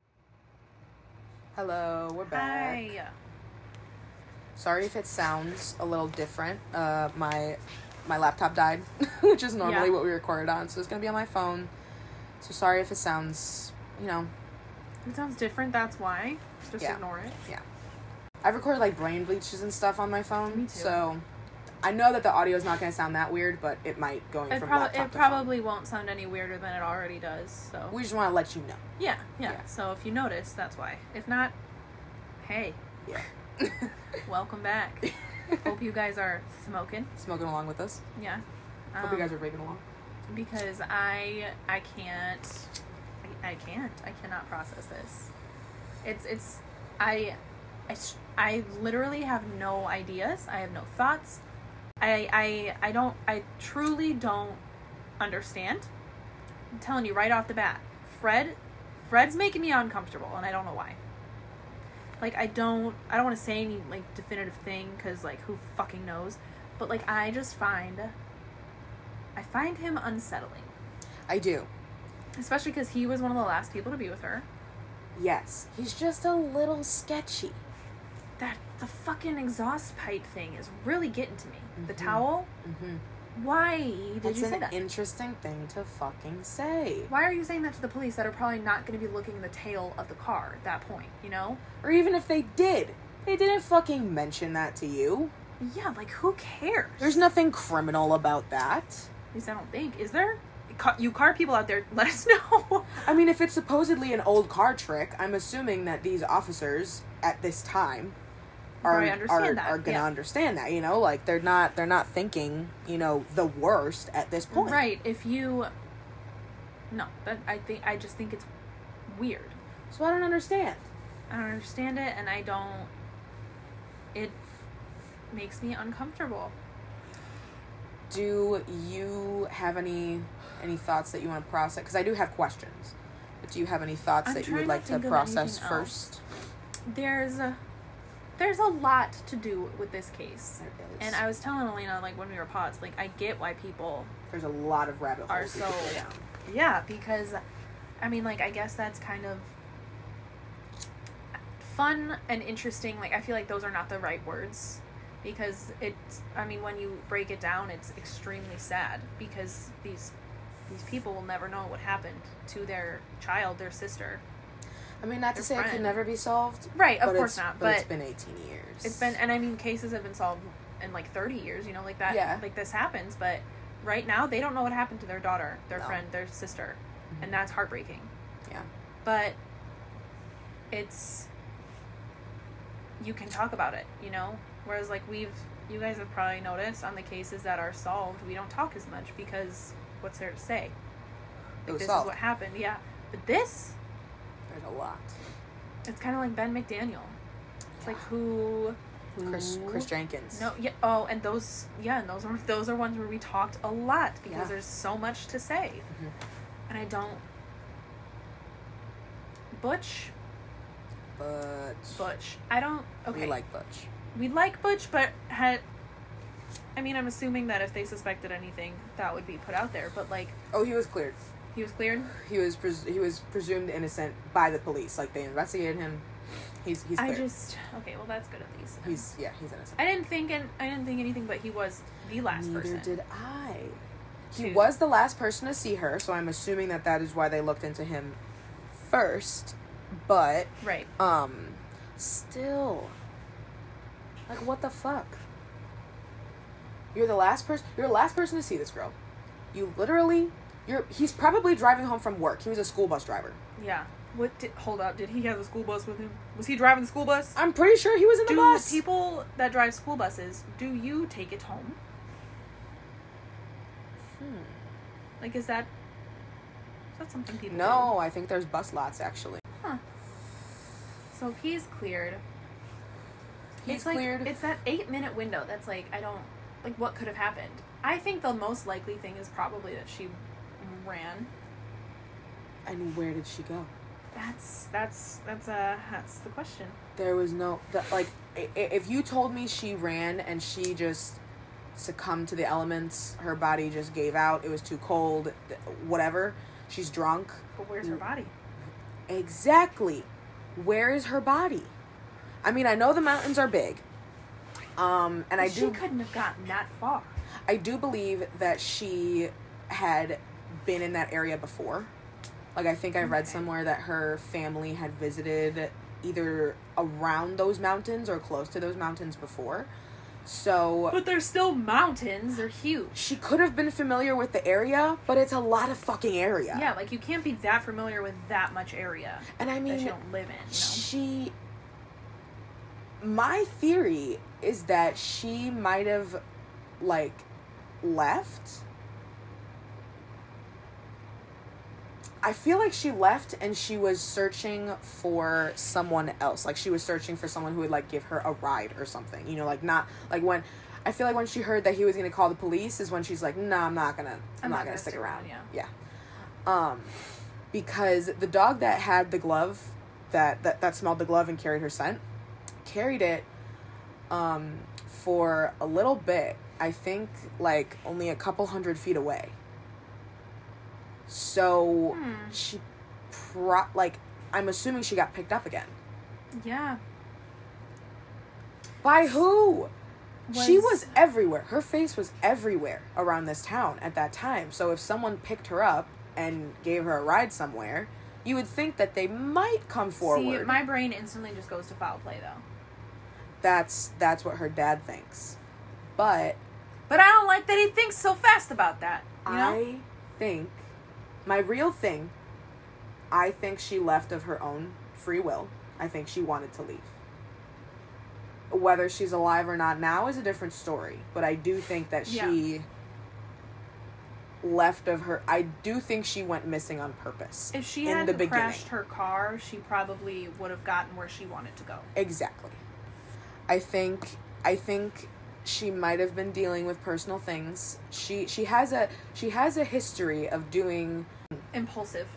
Hello, we're back. Hi. Sorry if it sounds a little different. My laptop died, which is normally what we record on, so it's gonna be on my phone. So sorry if it sounds, If it sounds different, that's why. Just ignore it. Yeah. I've recorded like brain bleaches and stuff on my phone. Me too. So I know that the audio is not gonna sound that weird, but it might from laptop to phone. It probably won't sound any weirder than it already does. So we just want to let you know. Yeah. So if you notice, that's why. If not, hey. Yeah. Welcome back. Hope you guys are smoking along with us. Yeah. Hope you guys are vaping along. Because I cannot process this. I literally have no ideas. I have no thoughts. I truly don't understand. I'm telling you right off the bat. Fred's making me uncomfortable, and I don't know why. Like, I don't want to say any, like, definitive thing, because, like, who fucking knows? But, like, I find him unsettling. I do. Especially because he was one of the last people to be with her. Yes. He's just a little sketchy. The fucking exhaust pipe thing is really getting to me. Mm-hmm. The towel? Mm-hmm. Why did you say that? That's an interesting thing to fucking say. Why are you saying that to the police that are probably not going to be looking in the tail of the car at that point, Or even if they did. They didn't fucking mention that to you. Yeah, like, who cares? There's nothing criminal about that. At least I don't think. Is there? You car people out there, let us know. I mean, if it's supposedly an old car trick, I'm assuming that these officers at this time are gonna understand that, like they're not thinking, the worst at this point. Right. I just think it's weird. So I don't understand. I don't understand it, and it makes me uncomfortable. Do you have any thoughts that you want to process? Because I do have questions. But do you have any thoughts that you would like to process first? There's a lot to do with this case. And I was telling Elena, like, when we were paused, like, I get why people... There's a lot of rabbit holes to go down. Yeah, because, I mean, like, I guess that's kind of fun and interesting. Like, I feel like those are not the right words. Because when you break it down, it's extremely sad. Because these people will never know what happened to their child, their sister. I mean, not to say it could never be solved. Right, of course not. But it's been 18 years. It's been, and I mean, cases have been solved in, like, 30 years, like that. Yeah. Like, this happens, but right now, they don't know what happened to their daughter, their friend, their sister. Mm-hmm. And that's heartbreaking. Yeah. But you can talk about it, Whereas, like, you guys have probably noticed on the cases that are solved, we don't talk as much because what's there to say? Like, this solved. Is what happened, yeah. But this... There's a lot. It's kind of like Ben McDaniel. It's like who Chris Jenkins. No, yeah. Oh, and those are ones where we talked a lot because there's so much to say, and I don't. Butch. I don't. Okay. We like Butch. We like Butch, but I'm assuming that if they suspected anything, that would be put out there. But like. Oh, he was cleared. He was cleared? He was presumed innocent by the police. Like, they investigated him. He's cleared. Okay, well, that's good at least. He's innocent. I didn't think anything, but he was the last person. Neither did I. He was the last person to see her, so I'm assuming that is why they looked into him first. But right. Still, like, what the fuck? You're the last person. You're the last person to see this girl. You literally. He's probably driving home from work. He was a school bus driver. Yeah. Hold up. Did he have the school bus with him? Was he driving the school bus? I'm pretty sure he was in the bus. Do people that drive school buses, do you take it home? Like, is that something people do? No, I think there's bus lots, actually. Huh. So if he's cleared. He's cleared. It's that 8-minute window that's like, what could have happened? I think the most likely thing is probably that she ran. And where did she go? That's the question. There was no, if you told me she ran and she just succumbed to the elements, her body just gave out, it was too cold, whatever, she's drunk. But where's her body? Exactly. Where is her body? I mean, I know the mountains are big. She couldn't have gotten that far. I do believe that she had been in that area before. Like, I think I read somewhere that her family had visited either around those mountains or close to those mountains before. So... But they're still mountains. They're huge. She could have been familiar with the area, but it's a lot of fucking area. Yeah, like, you can't be that familiar with that much area. And I mean... that you don't live in, My theory is that she might have, left... I feel like she left and she was searching for someone else. Like, she was searching for someone who would, give her a ride or something. You know, not... when... I feel like when she heard that he was going to call the police is when she's like, no, I'm not going to stick around. Yeah. Because the dog that had the glove, that smelled the glove and carried her scent, carried it for a little bit. I think, only a couple 100 feet away. So, she I'm assuming she got picked up again. Yeah. By who? She was everywhere. Her face was everywhere around this town at that time. So if someone picked her up and gave her a ride somewhere, you would think that they might come forward. See, my brain instantly just goes to foul play, though. That's what her dad thinks. But I don't like that he thinks so fast about that. You know? I think... My real thing, I think she left of her own free will. I think she wanted to leave. Whether she's alive or not now is a different story. But I do think that she left of her... I do think she went missing on purpose. If she hadn't crashed her car, she probably would have gotten where she wanted to go. Exactly. I think she might have been dealing with personal things. She has a history of doing impulsive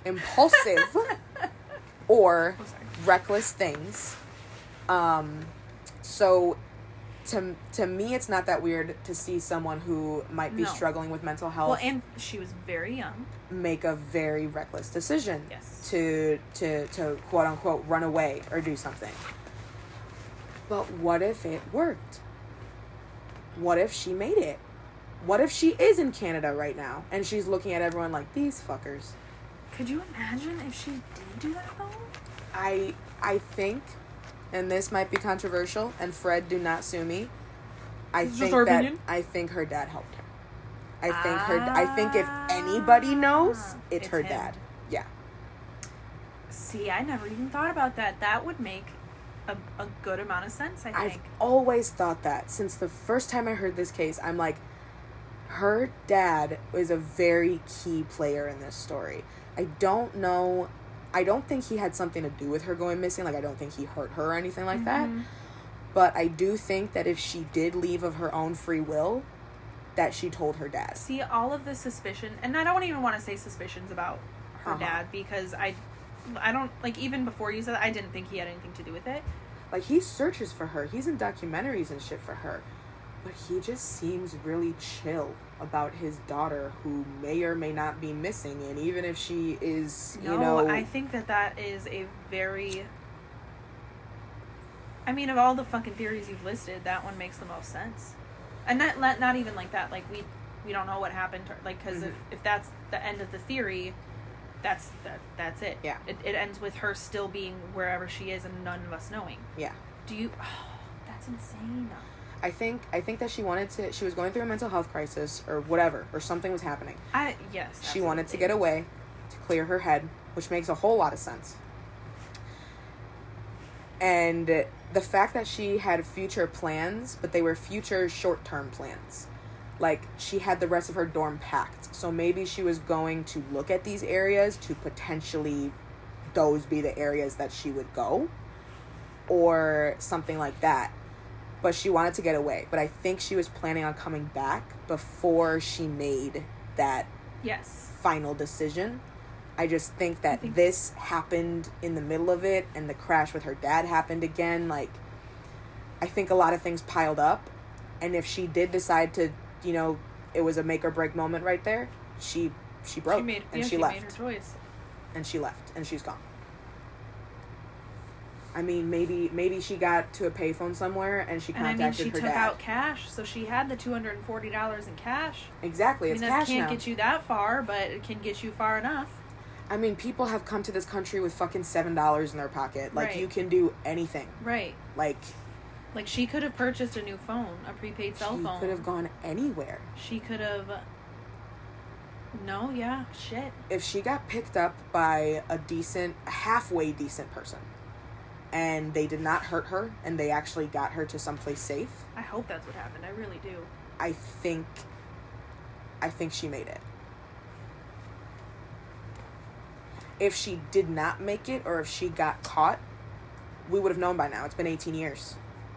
or reckless things. So to me it's not that weird to see someone who might be struggling with mental health. Well, and she was very young. Make a very reckless decision. Yes. To quote unquote run away or do something. But what if it worked? What if she made it? What if she is in Canada right now and she's looking at everyone like, these fuckers? Could you imagine if she did do that, though? I think, and this might be controversial, and Fred, do not sue me. I think her dad helped her. I think if anybody knows, it's her dad. Yeah. See, I never even thought about that. That would make a good amount of sense, I think. I've always thought that. Since the first time I heard this case, I'm like, her dad is a very key player in this story. I don't think he had something to do with her going missing. I don't think he hurt her or anything like that. But I do think that if she did leave of her own free will, that she told her dad. See, all of the suspicion, and I don't even want to say suspicions about her dad, because I don't, even before you said that, I didn't think he had anything to do with it. He searches for her. He's in documentaries and shit for her. But he just seems really chill about his daughter, who may or may not be missing. And even if she is, I think that is a very... I mean, of all the fucking theories you've listed, that one makes the most sense. And not even like that. Like, we don't know what happened to her. Like, because if that's the end of the theory, that's it. Yeah. It ends with her still being wherever she is and none of us knowing. Yeah. That's insane. I think that she was going through a mental health crisis or whatever, or something was happening. Yes. She wanted to get away, to clear her head, which makes a whole lot of sense. And the fact that she had future plans, but they were future short-term plans. Like, she had the rest of her dorm packed. So maybe she was going to look at these areas to potentially those be the areas that she would go. Or something like that. But she wanted to get away. But I think she was planning on coming back before she made that final decision. I just think that this happened in the middle of it, and the crash with her dad happened again. Like, I think a lot of things piled up, and if she did decide to, it was a make or break moment right there, she broke, she left. Made her choice. And she left, and she's gone. I mean, maybe she got to a payphone somewhere and she contacted her dad. She took out cash, so she had the $240 in cash. Exactly, it's cash now. It can't get you that far, but it can get you far enough. I mean, people have come to this country with fucking $7 in their pocket. Like, you can do anything. Right. Like, she could have purchased a new phone, a prepaid cell phone. She could have gone anywhere. She could have... No, yeah, shit. If she got picked up by a halfway decent person, and they did not hurt her, and they actually got her to someplace safe... I hope that's what happened. I really do. I think she made it. If she did not make it, or if she got caught, we would have known by now. It's been 18 years.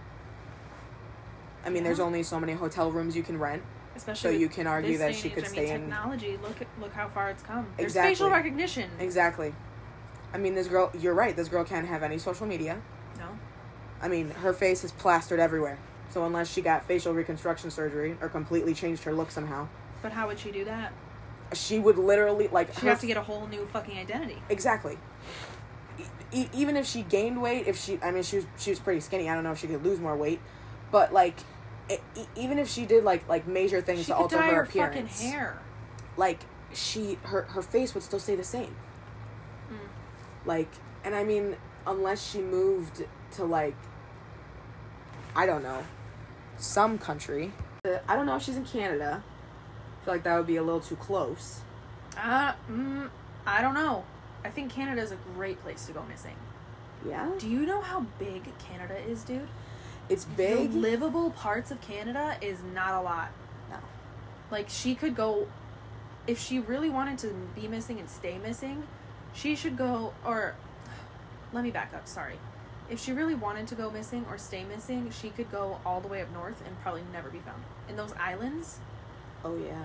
I mean, there's only so many hotel rooms you can rent. Especially so you can argue that she could stay in... technology, look how far it's come. There's Exactly. facial recognition. Exactly. I mean, this girl... You're right. This girl can't have any social media. No. I mean, her face is plastered everywhere. So unless she got facial reconstruction surgery or completely changed her look somehow... But how would she do that? She would literally, like... She'd have to get a whole new fucking identity. Exactly. Even if she gained weight, she was pretty skinny. I don't know if she could lose more weight. But, like, even if she did, like major things to alter her appearance... She could dye her fucking hair. Like, her face would still stay the same. Like, and I mean, unless she moved to, like, I don't know, some country. I don't know if she's in Canada. I feel like that would be a little too close. I don't know. I think Canada's a great place to go missing. Yeah? Do you know how big Canada is, dude? It's big. The livable parts of Canada is not a lot. No. Like, she could go... If she really wanted to be missing and stay missing, she should go... Or... Let me back up, sorry. If she really wanted to go missing or stay missing, she could go all the way up north and probably never be found. In those islands... Oh, yeah.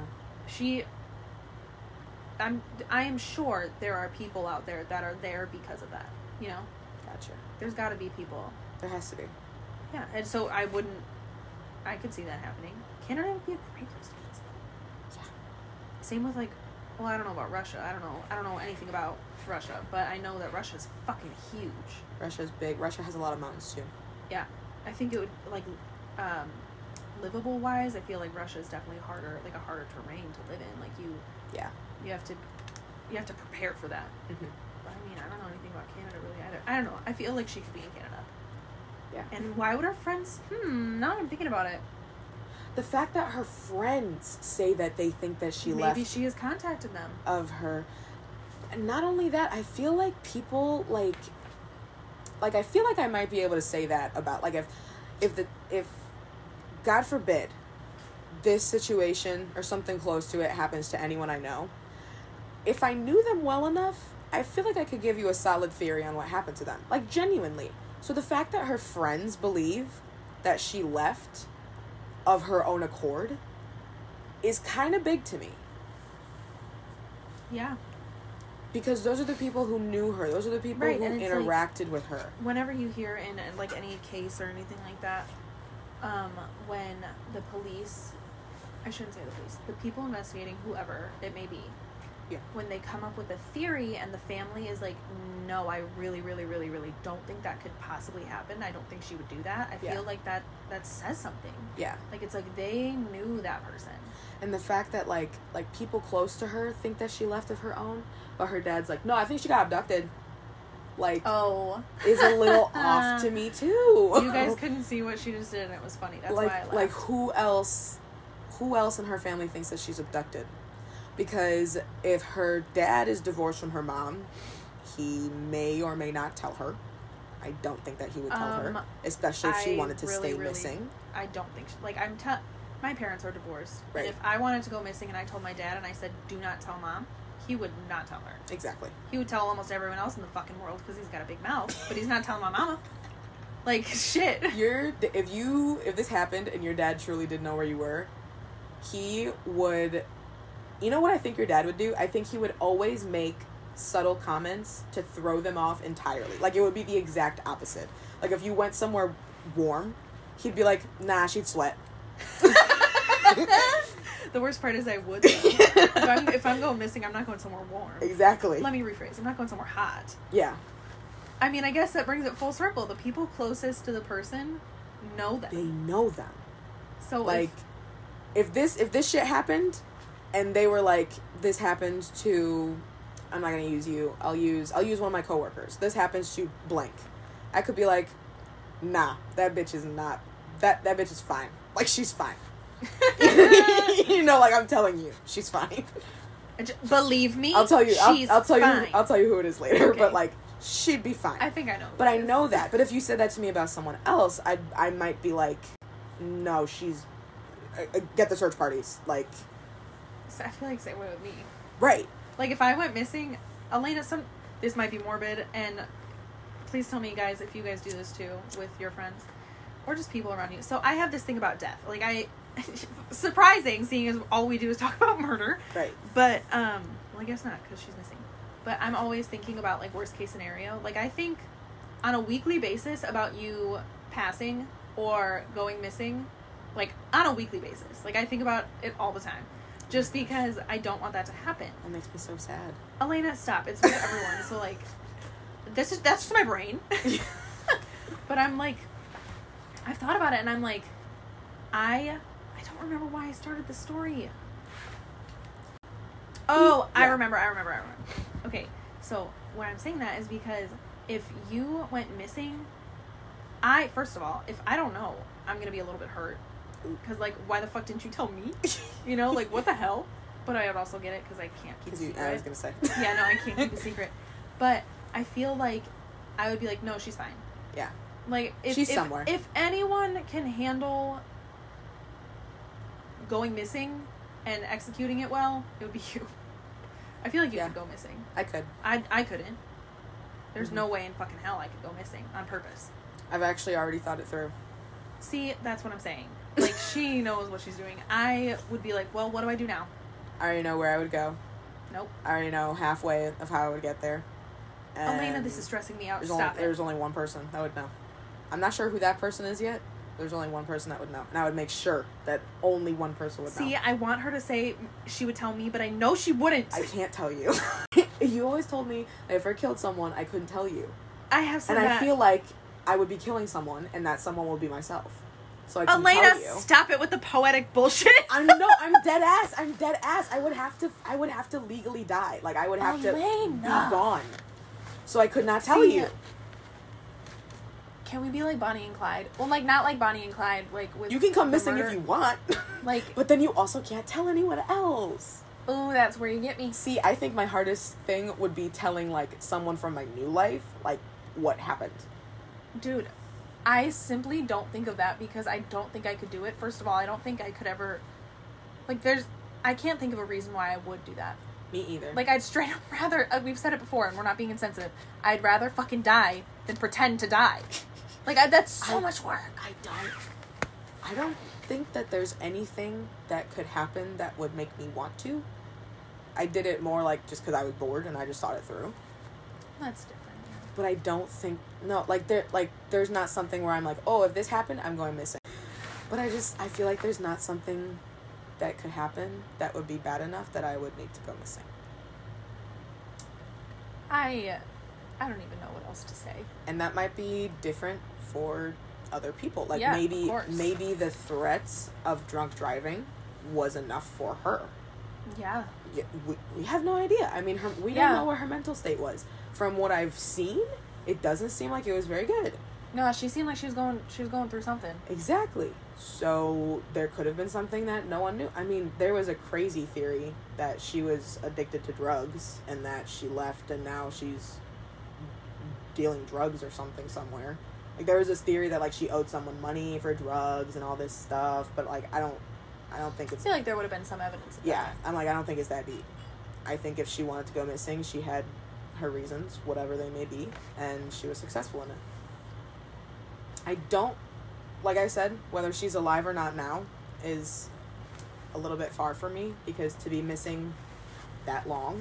I am sure there are people out there that are there because of that, you know? Gotcha. There's got to be people. There has to be. Yeah, and so I could see that happening. Canada would be a great place to visit. Yeah. Same with, like, well, I don't know about Russia. I don't know anything about Russia, but I know that Russia's fucking huge. Russia's big. Russia has a lot of mountains, too. Yeah. I think it would, like, livable wise, I feel like Russia is definitely a harder terrain to live in. Like, you have to prepare for that. Mm-hmm. But I mean, I don't know anything about Canada really either. I don't know. I feel like she could be in Canada. Yeah. And why would her friends? Now I'm thinking about it. The fact that her friends say that they think that she left. Maybe she has contacted them. Of her. And not only that, I feel like people like I feel like I might be able to say that about, like, if God forbid this situation or something close to it happens to anyone I know, if I knew them well enough, I feel like I could give you a solid theory on what happened to them. Like, genuinely. So the fact that her friends believe that she left of her own accord is kind of big to me. Yeah. Because those are the people who knew her. Those are the people who interacted with her. Whenever you hear in, like, any case or anything like that, when the police, I shouldn't say the police, the people investigating whoever it may be, Yeah. when they come up with a theory and the family is like, no, I really, really, really, really don't think that could possibly happen. I don't think she would do that. I feel like that says something. Yeah. Like, it's like they knew that person. And the fact that, like people close to her think that she left of her own, but her dad's like, no, I think she got abducted. Like, Oh. is a little off to me, too. You guys couldn't see what she just did, and it was funny. That's why I laughed. Like, who else in her family thinks that she's abducted? Because if her dad is divorced from her mom, he may or may not tell her. I don't think that he would tell her, especially if she wanted to stay missing. I don't think my parents are divorced. Right. And if I wanted to go missing and I told my dad and I said, do not tell mom, he would not tell her. Exactly. He would tell almost everyone else in the fucking world because he's got a big mouth, but he's not telling my mama. Like, shit. If this happened and your dad truly didn't know where you were, he would, you know what I think your dad would do? I think he would always make subtle comments to throw them off entirely. Like, it would be the exact opposite. Like, if you went somewhere warm, he'd be like, nah, she'd sweat. The worst part is I would, though. if I'm going missing, I'm not going somewhere warm. Exactly. Let me rephrase. I'm not going somewhere hot. Yeah. I mean, I guess that brings it full circle. The people closest to the person know them. They know them. So, like, if this shit happened, and they were like, this happened to, I'm not gonna use you. I'll use one of my coworkers. This happens to blank. I could be like, nah, that bitch is not. That bitch is fine. Like, she's fine. You know, like, I'm telling you, she's fine. Believe me, I'll tell you. I'll tell fine. you. I'll tell you who it is later. Okay. But like, she'd be fine. I think I know. But I know that. But if you said that to me about someone else, I might be like, no, she's get the search parties. Like, I feel like same way with me. Right. Like, if I went missing, Elena, this might be morbid, and please tell me, guys, if you guys do this too with your friends or just people around you. So I have this thing about death. Like, surprising, seeing as all we do is talk about murder. Right. But, well, I guess not, because she's missing. But I'm always thinking about, like, worst case scenario. Like, I think on a weekly basis about you passing or going missing. Like, on a weekly basis. Like, I think about it all the time. Just because I don't want that to happen. That makes me so sad. Elena, stop. It's with everyone. So, like, that's just my brain. But I'm like, I've thought about it, and I'm like, I don't remember why I started the story. Oh, yeah. I remember. Okay, so what I'm saying that is because if you went missing, first of all, if I don't know, I'm going to be a little bit hurt. Because, like, why the fuck didn't you tell me? You know, like, what the hell? But I would also get it because I can't keep a secret. I was going to say. Yeah, no, I can't keep a secret. But I feel like I would be like, no, she's fine. Yeah. Like, she's somewhere. If anyone can handle going missing and executing it well, it would be you. I feel like you could go missing. I could. I couldn't. There's no way in fucking hell I could go missing on purpose. I've actually already thought it through. See, that's what I'm saying. Like, she knows what she's doing. I would be like, well, what do I do now? I already know where I would go. Nope. I already know halfway of how I would get there. And Elena, this is stressing me out. There's only one person that would know. I'm not sure who that person is yet. There's only one person that would know. And I would make sure that only one person would know. See, I want her to say she would tell me, but I know she wouldn't. I can't tell you. You always told me that if I killed someone, I couldn't tell you. I have said and that. I feel like I would be killing someone, and that someone will be myself. So I can Elena, tell you. Stop it with the poetic bullshit. I'm dead ass. I would have to legally die. Like, I would have to be gone. So I could not tell you. Can we be like Bonnie and Clyde? Well, like, not like Bonnie and Clyde, like, with you can come missing murder. if you want. Like, but then you also can't tell anyone else. Oh, that's where you get me. See, I think my hardest thing would be telling, like, someone from my new life, like, what happened. Dude, I simply don't think of that because I don't think I could do it. First of all, I don't think I could ever, like, I can't think of a reason why I would do that. Me either. Like, I'd straight up rather, we've said it before and we're not being insensitive, I'd rather fucking die than pretend to die. Like, that's so much work. I don't think that there's anything that could happen that would make me want to. I did it more, like, just because I was bored and I just thought it through. That's different. Yeah. But I don't think, no, like, there's not something where I'm like, oh, if this happened, I'm going missing. But I feel like there's not something that could happen that would be bad enough that I would need to go missing. I don't even know what else to say. And that might be different for other people. Like, Yeah, maybe of course. maybe the threats of drunk driving was enough for her. Yeah. Yeah, we have no idea. I mean, we don't know what her mental state was. From what I've seen, it doesn't seem like it was very good. No, she seemed like she was going through something. Exactly. So there could have been something that no one knew. I mean, there was a crazy theory that she was addicted to drugs and that she left and now she's dealing drugs or something somewhere. Like, there was this theory that, like, she owed someone money for drugs and all this stuff, but, like, I don't think it's... I feel like there would have been some evidence of Yeah, that. I'm like, I don't think it's that deep. I think if she wanted to go missing, she had her reasons, whatever they may be, and she was successful in it. I don't... Like I said, whether she's alive or not now is a little bit far for me, because to be missing that long,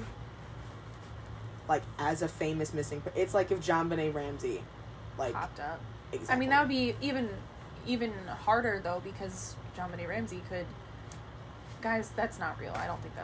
like, as a famous missing... It's like if JonBenet Ramsey, like... Popped up. Exactly. I mean, that would be even harder, though, because JonBenet Ramsey could... Guys, that's not real. I don't think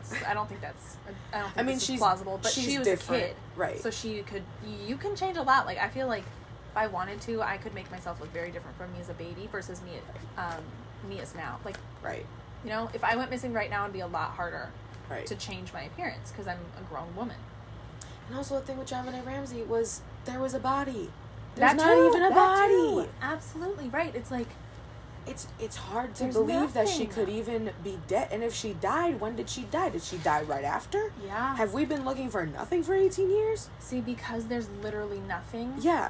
this is plausible. But she's she was different. a kid, right? So you can change a lot. Like, I feel like if I wanted to, I could make myself look very different from me as a baby versus me as now. Like, right. You know, if I went missing right now, it'd be a lot harder, right, to change my appearance because I'm a grown woman. And also, the thing with JonBenet Ramsey was there was a body. There's not even a body. Too. Absolutely right. It's like. It's hard to believe that she could even be dead. And if she died, when did she die? Did she die right after? Yeah. Have we been looking for nothing for 18 years? See, because there's literally nothing. Yeah.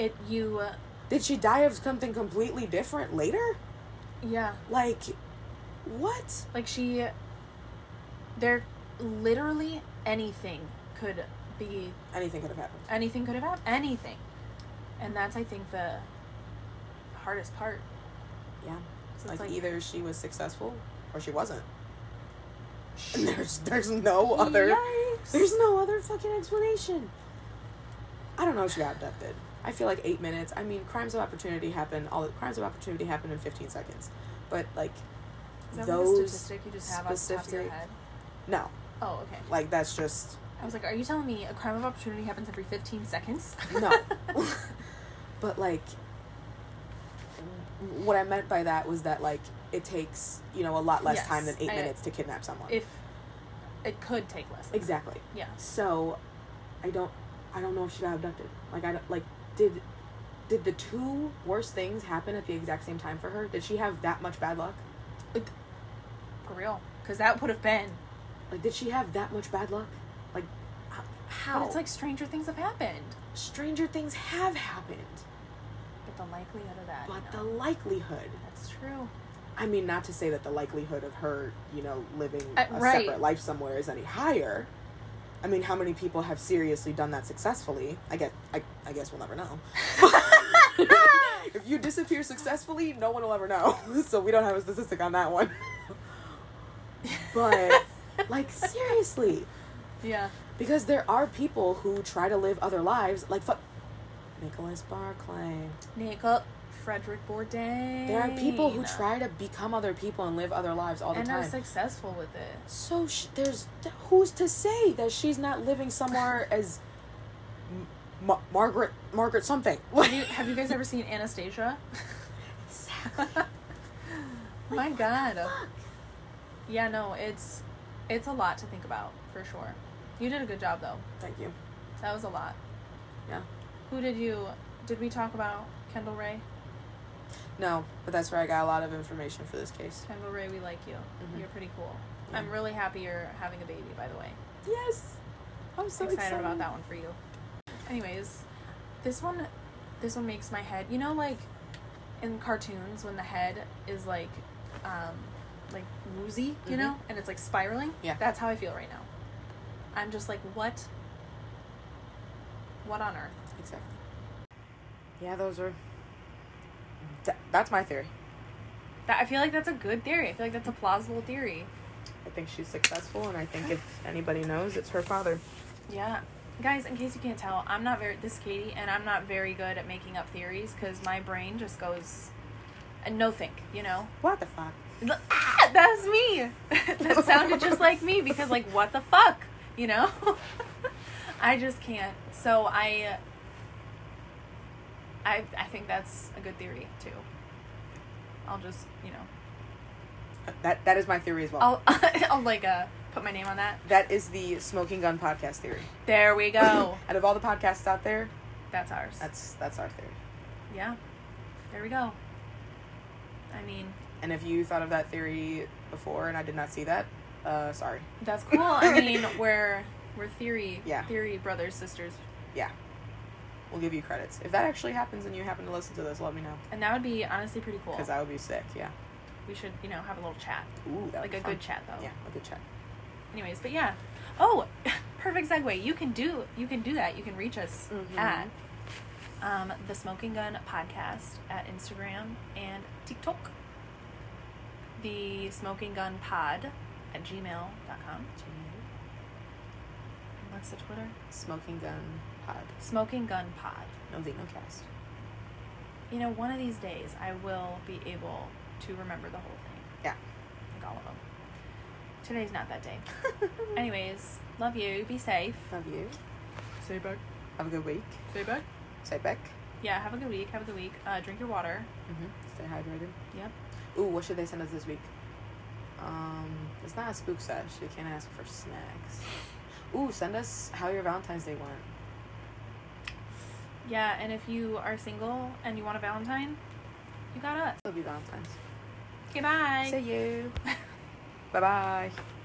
Did she die of something completely different later? Yeah. Like, what? Like, there literally anything could be... Anything could have happened. Anything could have happened. Anything. And that's, I think, the hardest part. Yeah. So like, either she was successful or she wasn't. And there's no other... Yikes. There's no other fucking explanation. I don't know if she got abducted. I feel like 8 minutes. I mean, crimes of opportunity happen in 15 seconds. But, like, is that those... like a statistic you just have off the top of your head? No. Oh, okay. Like, that's just... I was like, are you telling me a crime of opportunity happens every 15 seconds? No. But, like... What I meant by that was that, like, it takes, a lot less time than 8 minutes to kidnap someone. If it could take less than exactly. That. Yeah. So, I don't know if she got abducted. Like, did the two worst things happen at the exact same time for her? Did she have that much bad luck? For real. Because that would have been... Like, did she have that much bad luck? Like, how? But it's like stranger things have happened. Stranger things have happened. But the likelihood of that... But the likelihood... That's true. I mean, not to say that the likelihood of her, living a right. separate life somewhere is any higher. I mean, how many people have seriously done that successfully? I guess we'll never know. If you disappear successfully, no one will ever know. So we don't have a statistic on that one. But, like, seriously. Yeah. Because there are people who try to live other lives, like, Nicholas Barclay. Frederick Bourdain. There are people who try to become other people and live other lives all the time. And are successful with it. So who's to say that she's not living somewhere as Margaret something? Have you guys ever seen Anastasia? Exactly. My God. Yeah, no, it's a lot to think about, for sure. You did a good job, though. Thank you. That was a lot. Yeah. Did we talk about Kendall Ray? No, but that's where I got a lot of information for this case. Kendall Ray, we like you. Mm-hmm. You're pretty cool. Yeah. I'm really happy you're having a baby, by the way. Yes. I'm so excited about that one for you. Anyways, this one makes my head, like in cartoons when the head is like woozy, you know, and it's like spiraling. Yeah. That's how I feel right now. I'm just like, what on earth? Exactly. Yeah, that's my theory. I feel like that's a good theory. I feel like that's a plausible theory. I think she's successful, and I think if anybody knows, it's her father. Yeah. Guys, in case you can't tell, this is Katie, and I'm not very good at making up theories, because my brain just goes And no think, you know? What the fuck? That's me. That sounded just like me because, like, what the fuck? You know? I just can't. So I think that's a good theory, too. I'll just, you know. That is my theory as well. I'll like, put my name on that. That is the Smoking Gun podcast theory. There we go. Out of all the podcasts out there, That's ours. that's our theory. Yeah. There we go. I mean... And if you thought of that theory before and I did not see that, sorry. That's cool. I mean, we're theory brothers, sisters. Yeah. We'll give you credits. If that actually happens and you happen to listen to this, let me know. And that would be honestly pretty cool. Because that would be sick, yeah. We should, you know, have a little chat. Ooh, that would like be a fun. good chat, though. Yeah, a good chat. Anyways, but yeah. Oh, perfect segue. You can do that. You can reach us at the Smoking Gun Podcast at Instagram and TikTok. The Smoking Gun Pod at gmail.com. What's the Twitter? Smoking Gun Pod. Smoking Gun Pod. No thing, no cast. You know, one of these days I will be able to remember the whole thing. Yeah. Like all of them. Today's not that day. Anyways, love you. Be safe. Love you. Say back. Have a good week. Say back. Say back. Yeah, have a good week. Have a good week. Drink your water. Stay hydrated. Yep. Ooh, what should they send us this week? It's not a spook sesh. They can't ask for snacks. Ooh, send us how your Valentine's Day went. Yeah, and if you are single and you want a Valentine, you got us. It'll be Valentine's. Okay, bye. See you. Bye-bye.